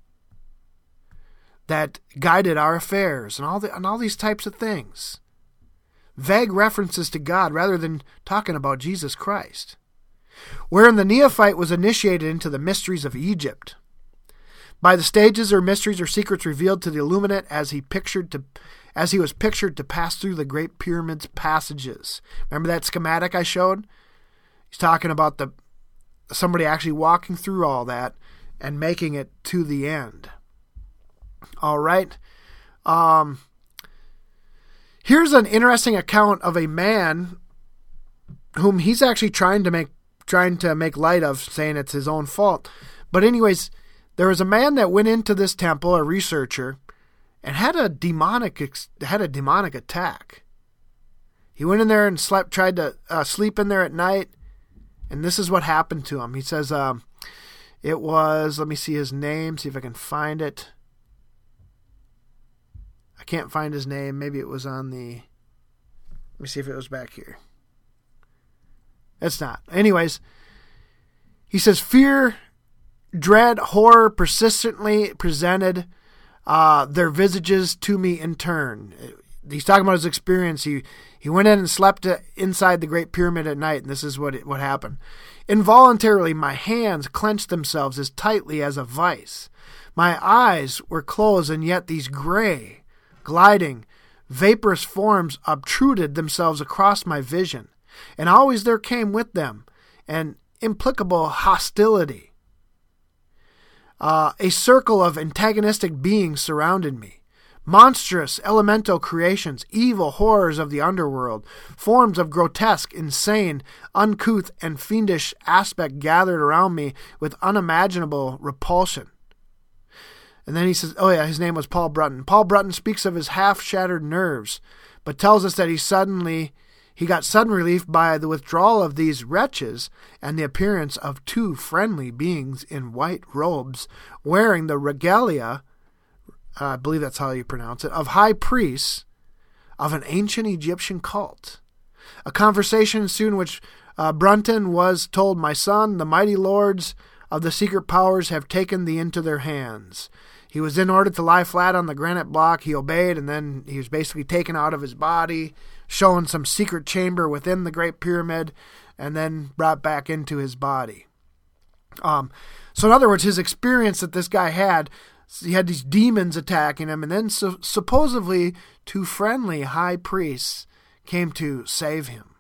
that guided our affairs and all the, and all these types of things. Vague references to God rather than talking about Jesus Christ. Wherein the neophyte was initiated into the mysteries of Egypt, by the stages or mysteries or secrets revealed to the illuminate as he pictured to, as he was pictured to pass through the Great Pyramid's passages. Remember that schematic I showed? He's talking about the somebody actually walking through all that and making it to the end. All right. Um, here's an interesting account of a man whom he's actually trying to make trying to make light of, saying it's his own fault. But anyways, there was a man that went into this temple, a researcher, and had a demonic had a demonic attack. He went in there and slept, tried to uh, sleep in there at night, and this is what happened to him. He says, um, it was, let me see his name, see if I can find it. I can't find his name. Maybe it was on the, let me see if it was back here. It's not. Anyways, he says, fear, dread, horror persistently presented uh, their visages to me in turn. He's talking about his experience. He he went in and slept inside the Great Pyramid at night, and this is what it, what happened. Involuntarily, my hands clenched themselves as tightly as a vice. My eyes were closed, and yet these gray, gliding, vaporous forms obtruded themselves across my vision, and always there came with them an implicable hostility. Uh, a circle of antagonistic beings surrounded me. Monstrous elemental creations, evil horrors of the underworld, forms of grotesque, insane, uncouth, and fiendish aspect gathered around me with unimaginable repulsion. And then he says, oh yeah, his name was Paul Brunton. Paul Brunton speaks of his half-shattered nerves, but tells us that he suddenly, he got sudden relief by the withdrawal of these wretches and the appearance of two friendly beings in white robes, wearing the regalia, Uh, I believe that's how you pronounce it, of high priests of an ancient Egyptian cult. A conversation ensued in which uh, Brunton was told, "My son, the mighty lords of the secret powers have taken thee into their hands." He was then ordered to lie flat on the granite block. He obeyed, and then he was basically taken out of his body, shown some secret chamber within the Great Pyramid, and then brought back into his body. Um, so in other words, his experience that this guy had, he had these demons attacking him, and then so, supposedly two friendly high priests came to save him,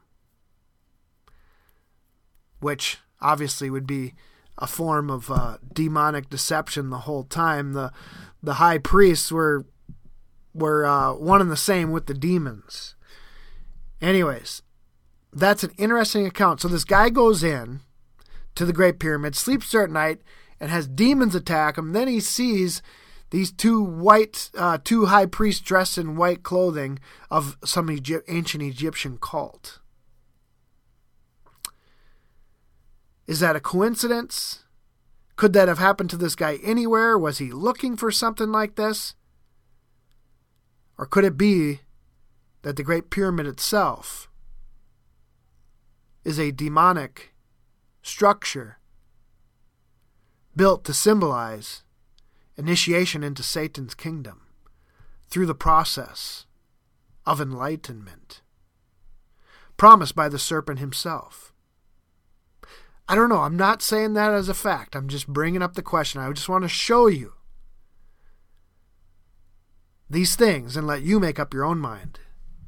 which obviously would be a form of uh, demonic deception the whole time. The the high priests were were uh, one and the same with the demons. Anyways, that's an interesting account. So this guy goes in to the Great Pyramid, sleeps there at night, and has demons attack him. Then he sees these two white, uh, two high priests dressed in white clothing of some Egy- ancient Egyptian cult. Is that a coincidence? Could that have happened to this guy anywhere? Was he looking for something like this? Or could it be that the Great Pyramid itself is a demonic structure built to symbolize initiation into Satan's kingdom through the process of enlightenment, promised by the serpent himself? I don't know. I'm not saying that as a fact. I'm just bringing up the question. I just want to show you these things and let you make up your own mind.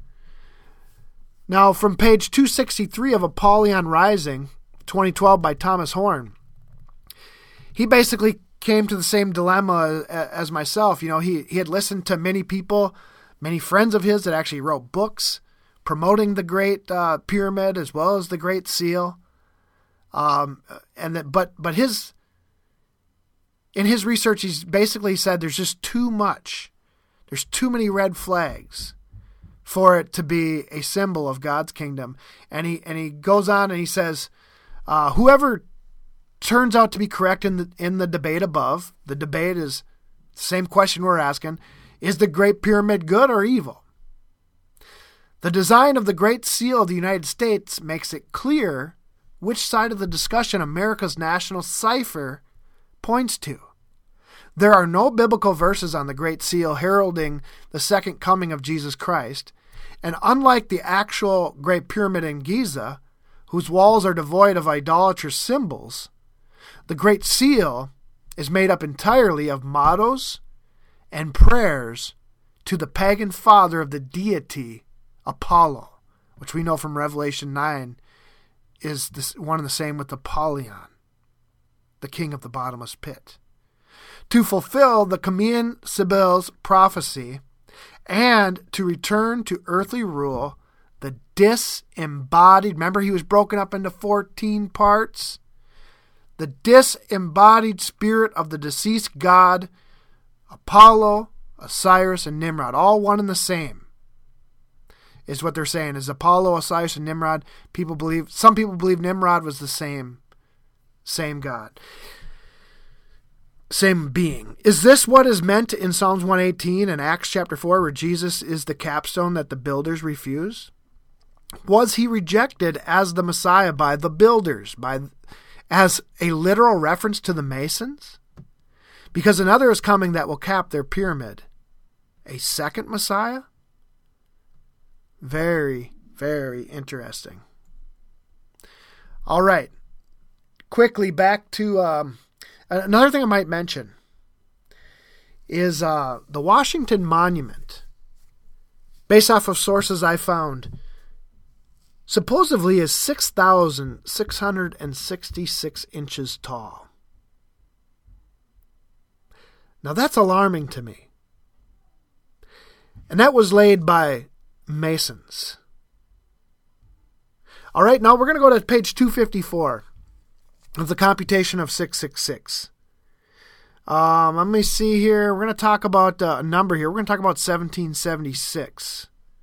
Now, from page two sixty-three of Apollyon Rising, twenty twelve by Thomas Horn, he basically came to the same dilemma as myself. You know, he, he had listened to many people, many friends of his that actually wrote books promoting the Great uh, Pyramid as well as the Great Seal. Um, and that, but, but his, in his research, he's basically said there's just too much. There's too many red flags for it to be a symbol of God's kingdom. And he, and he goes on and he says, uh, whoever turns out to be correct in the, in the debate above, the debate is the same question we're asking, is the Great Pyramid good or evil? The design of the Great Seal of the United States makes it clear which side of the discussion America's national cipher points to. There are no biblical verses on the Great Seal heralding the second coming of Jesus Christ, and unlike the actual Great Pyramid in Giza, whose walls are devoid of idolatrous symbols, the Great Seal is made up entirely of mottos and prayers to the pagan father of the deity, Apollo, which we know from Revelation nine is this, one and the same with Apollyon, the king of the bottomless pit. To fulfill the Kamian Sibyl's prophecy and to return to earthly rule, the disembodied, remember he was broken up into fourteen parts? The disembodied spirit of the deceased god, Apollo, Osiris, and Nimrod, all one and the same, is what they're saying. Is Apollo, Osiris, and Nimrod, people believe, some people believe Nimrod was the same, same god, same being. Is this what is meant in Psalms one eighteen and Acts chapter four, where Jesus is the capstone that the builders refuse? Was he rejected as the Messiah by the builders, by as a literal reference to the Masons? Because another is coming that will cap their pyramid. A second Messiah? Very, very interesting. All right. Quickly back to um, another thing I might mention is uh, the Washington Monument, based off of sources I found, supposedly is six thousand six hundred sixty-six inches tall. Now that's alarming to me. And that was laid by Masons. All right, now we're going to go to page two fifty-four of the computation of six six six. Um, let me see here. We're going to talk about uh, a number here. We're going to talk about seventeen seventy-six.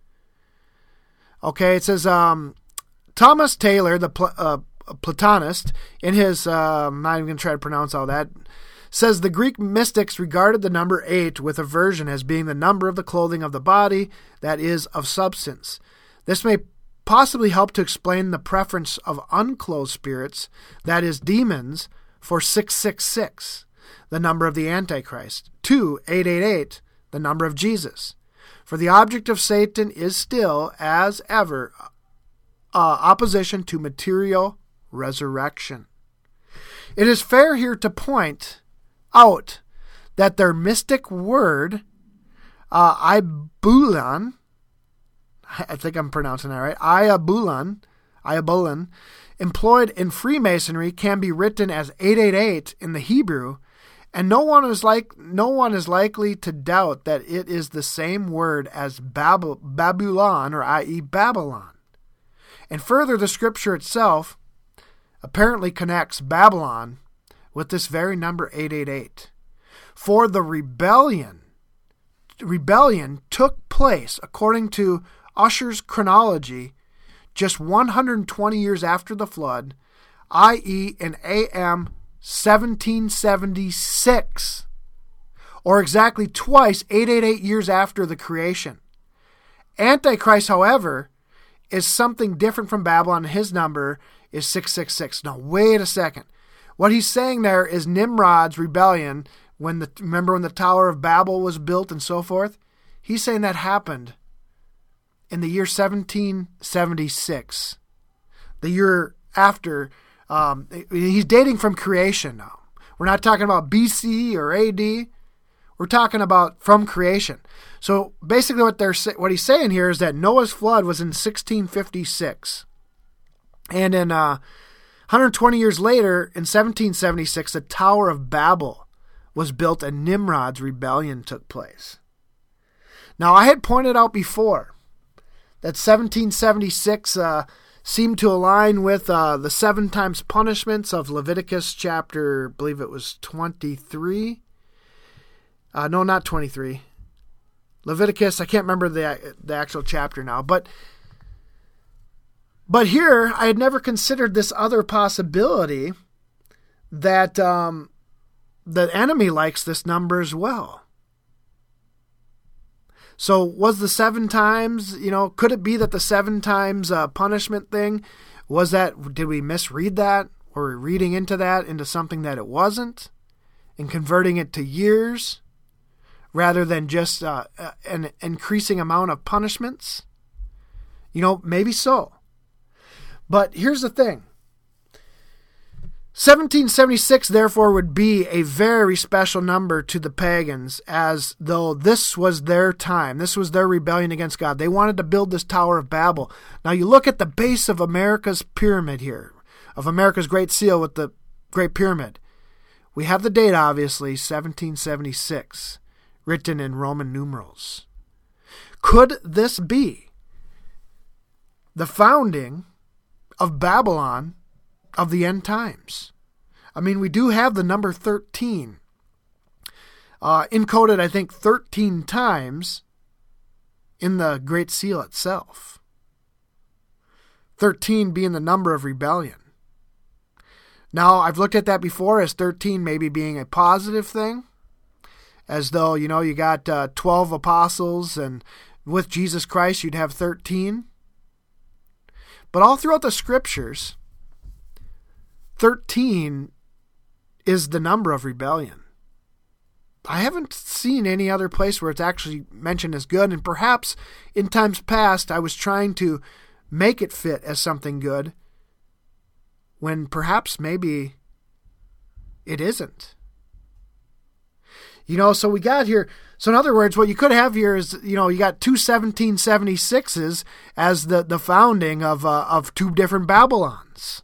Okay, it says um, Thomas Taylor, the Pl- uh, Platonist, in his, uh, I'm not even going to try to pronounce all that, says the Greek mystics regarded the number eight with aversion as being the number of the clothing of the body, that is, of substance. This may possibly help to explain the preference of unclothed spirits, that is, demons, for six six six, the number of the Antichrist, to eight eight eight, the number of Jesus. For the object of Satan is still, as ever, uh, opposition to material resurrection. It is fair here to point out that their mystic word, uh, Iabulan, I think I'm pronouncing that right, Iabulan, Iabulan, employed in Freemasonry can be written as eight eight eight in the Hebrew, and no one is like no one is likely to doubt that it is the same word as Bab- Babylon, or that is. Babylon. And further, the scripture itself apparently connects Babylon with this very number eight eight eight. For the rebellion, rebellion took place, according to Ussher's chronology, just one hundred twenty years after the flood, that is in A M seventeen seventy-six, or exactly twice eight eight eight years after the creation. Antichrist, however, is something different from Babylon. His number is six six six. Now, wait a second. What he's saying there is Nimrod's rebellion, when the remember when the Tower of Babel was built and so forth? He's saying that happened in the year seventeen seventy-six, the year after. Um, he's dating from creation now. We're not talking about B C or A D. We're talking about from creation. So basically what they're what he's saying here is that Noah's flood was in sixteen fifty-six. And in uh, one hundred twenty years later, in seventeen seventy-six, the Tower of Babel was built and Nimrod's rebellion took place. Now, I had pointed out before that seventeen seventy-six uh, seemed to align with uh, the seven times punishments of Leviticus chapter, I believe it was twenty-three. Uh, no, not twenty-three. Leviticus, I can't remember the the actual chapter now, but but here I had never considered this other possibility that um, the enemy likes this number as well. So was the seven times, you know, could it be that the seven times uh, punishment thing, was that, did we misread that? Were we reading into that, into something that it wasn't? And converting it to years rather than just uh, an increasing amount of punishments? You know, maybe so. But here's the thing. seventeen seventy-six, therefore, would be a very special number to the pagans, as though this was their time. This was their rebellion against God. They wanted to build this Tower of Babel. Now, you look at the base of America's pyramid here, of America's Great Seal with the Great Pyramid. We have the date, obviously, seventeen seventy-six, written in Roman numerals. Could this be the founding of Babylon of the end times? I mean, we do have the number thirteen uh, encoded, I think, thirteen times in the Great Seal itself. thirteen being the number of rebellion. Now, I've looked at that before as thirteen maybe being a positive thing, as though, you know, you got uh, twelve apostles, and with Jesus Christ you'd have thirteen. But all throughout the scriptures, thirteen is the number of rebellion. I haven't seen any other place where it's actually mentioned as good, and perhaps in times past I was trying to make it fit as something good, when perhaps maybe it isn't. You know, so we got here, so in other words, what you could have here is, you know, you got two seventeen seventy-sixes as the, the founding of uh, of two different Babylons.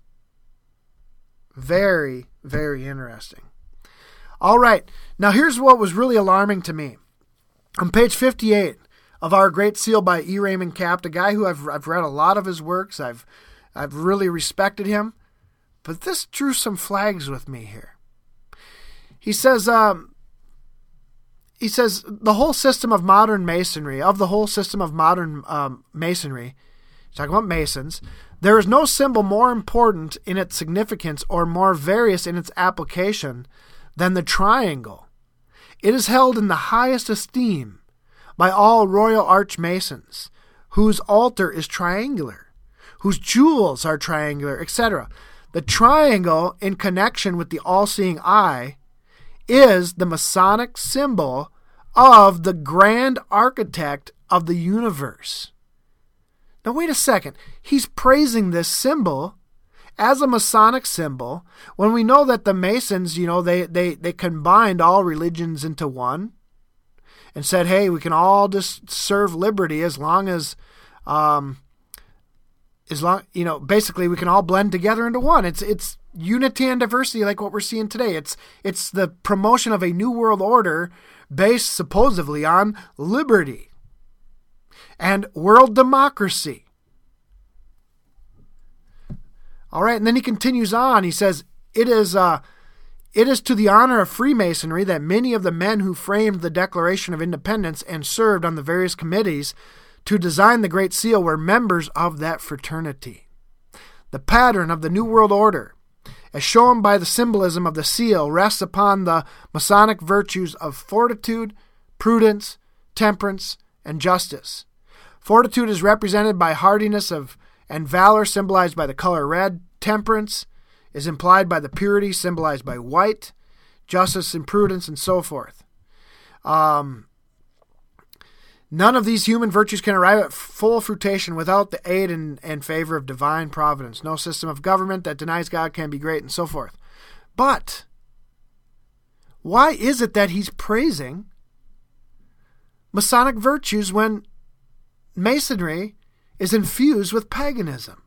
Very, very interesting. All right, now here's what was really alarming to me. On page fifty-eight of Our Great Seal by E. Raymond Capt, a guy who I've I've read a lot of his works. I've I've really respected him, but this drew some flags with me here. He says, um, he says the whole system of modern masonry, of the whole system of modern um, masonry, he's talking about Masons, there is no symbol more important in its significance or more various in its application than the triangle. It is held in the highest esteem by all Royal Arch Masons, whose altar is triangular, whose jewels are triangular, et cetera. The triangle, in connection with the all-seeing eye, is the Masonic symbol of the grand architect of the universe. Now, wait a second. He's praising this symbol as a Masonic symbol when we know that the Masons, you know, they, they, they combined all religions into one and said, hey, we can all just serve liberty as long as, um, as long, you know, basically we can all blend together into one. It's, it's unity and diversity like what we're seeing today. It's, it's the promotion of a new world order based supposedly on liberty and world democracy. All right, and then he continues on. He says, it is uh, it is to the honor of Freemasonry that many of the men who framed the Declaration of Independence and served on the various committees to design the Great Seal were members of that fraternity. The pattern of the New World Order, as shown by the symbolism of the seal, rests upon the Masonic virtues of fortitude, prudence, temperance, and justice. Fortitude is represented by hardiness of and valor, symbolized by the color red. Temperance is implied by the purity, symbolized by white. Justice and prudence, and so forth. Um, none of these human virtues can arrive at full fruition without the aid and, and favor of divine providence. No system of government that denies God can be great, and so forth. But why is it that he's praising Masonic virtues when Masonry is infused with paganism?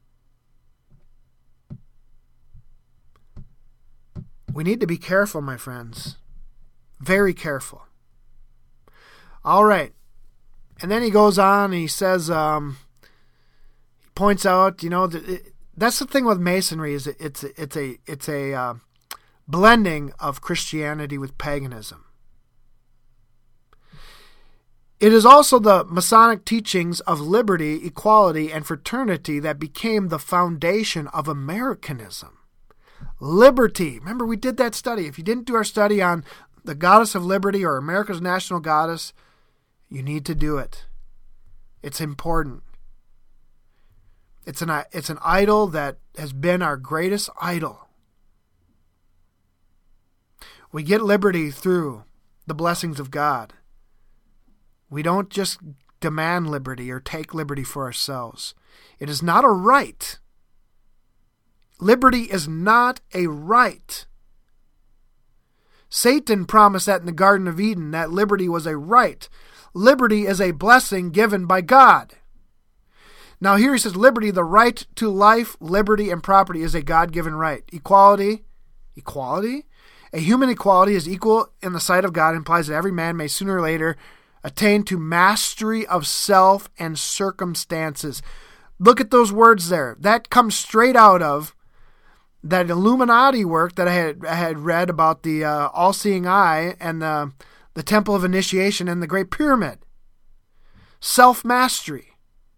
We need to be careful, my friends. Very careful. All right. And then he goes on and he says, um, he points out, you know, that it, that's the thing with Masonry is it's it's a it's a uh, blending of Christianity with paganism. It is also the Masonic teachings of liberty, equality, and fraternity that became the foundation of Americanism. Liberty. Remember, we did that study. If you didn't do our study on the Goddess of Liberty or America's National Goddess, you need to do it. It's important. It's an, it's an idol that has been our greatest idol. We get liberty through the blessings of God. We don't just demand liberty or take liberty for ourselves. It is not a right. Liberty is not a right. Satan promised that in the Garden of Eden, that liberty was a right. Liberty is a blessing given by God. Now here he says liberty, the right to life, liberty, and property is a God-given right. Equality, equality? A human equality is equal in the sight of God implies that every man may sooner or later attain to mastery of self and circumstances. Look at those words there. That comes straight out of that Illuminati work that I had I had read about the uh, all-seeing eye and the, the Temple of Initiation and the Great Pyramid. Self-mastery.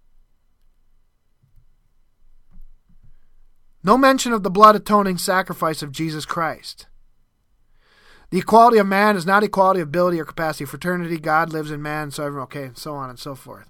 No mention of the blood-atoning sacrifice of Jesus Christ. The equality of man is not equality of ability or capacity. Fraternity, God lives in man, so everyone, okay, and so on and so forth.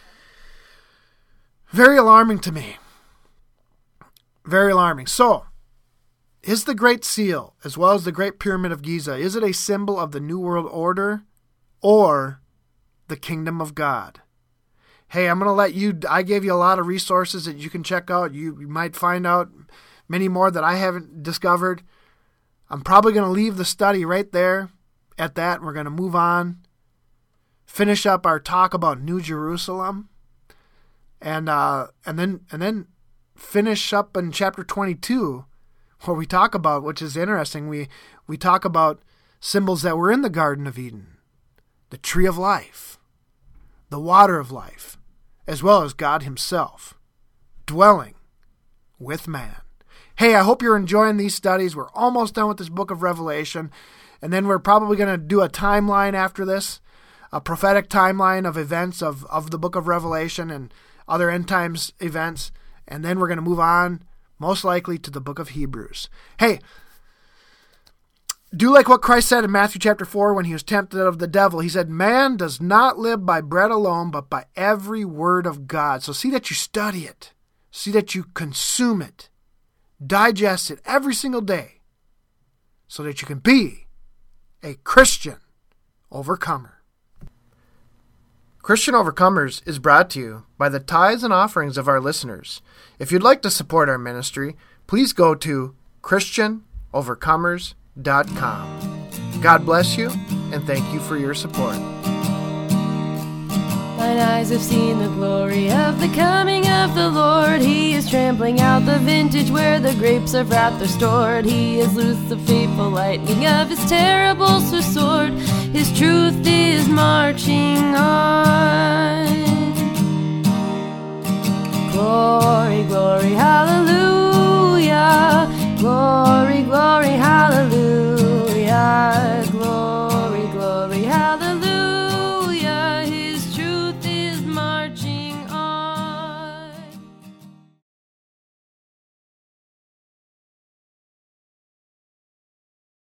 Very alarming to me. Very alarming. So, is the Great Seal, as well as the Great Pyramid of Giza, is it a symbol of the New World Order or the Kingdom of God? Hey, I'm going to let you, I gave you a lot of resources that you can check out. You, you might find out many more that I haven't discovered. I'm probably going to leave the study right there at that. We're going to move on, finish up our talk about New Jerusalem, and uh, and then and then finish up in chapter twenty-two, where we talk about, which is interesting. We we talk about symbols that were in the Garden of Eden, the Tree of Life, the water of life, as well as God himself, dwelling with man. Hey, I hope you're enjoying these studies. We're almost done with this book of Revelation, and then we're probably going to do a timeline after this, a prophetic timeline of events of, of the book of Revelation and other end times events, and then we're going to move on, most likely, to the book of Hebrews. Hey, do like what Christ said in Matthew chapter four when he was tempted of the devil. He said, man does not live by bread alone, but by every word of God. So see that you study it. See that you consume it. Digest it every single day so that you can be a Christian overcomer. Christian Overcomers is brought to you by the tithes and offerings of our listeners. If you'd like to support our ministry, please go to Christian Overcomers dot com. God bless you, and thank you for your support. Mine eyes have seen the glory of the coming of the Lord. He is trampling out the vintage where the grapes of wrath are stored. He has loosed the fateful lightning of his terrible sword. His truth is marching on. Glory, glory, hallelujah.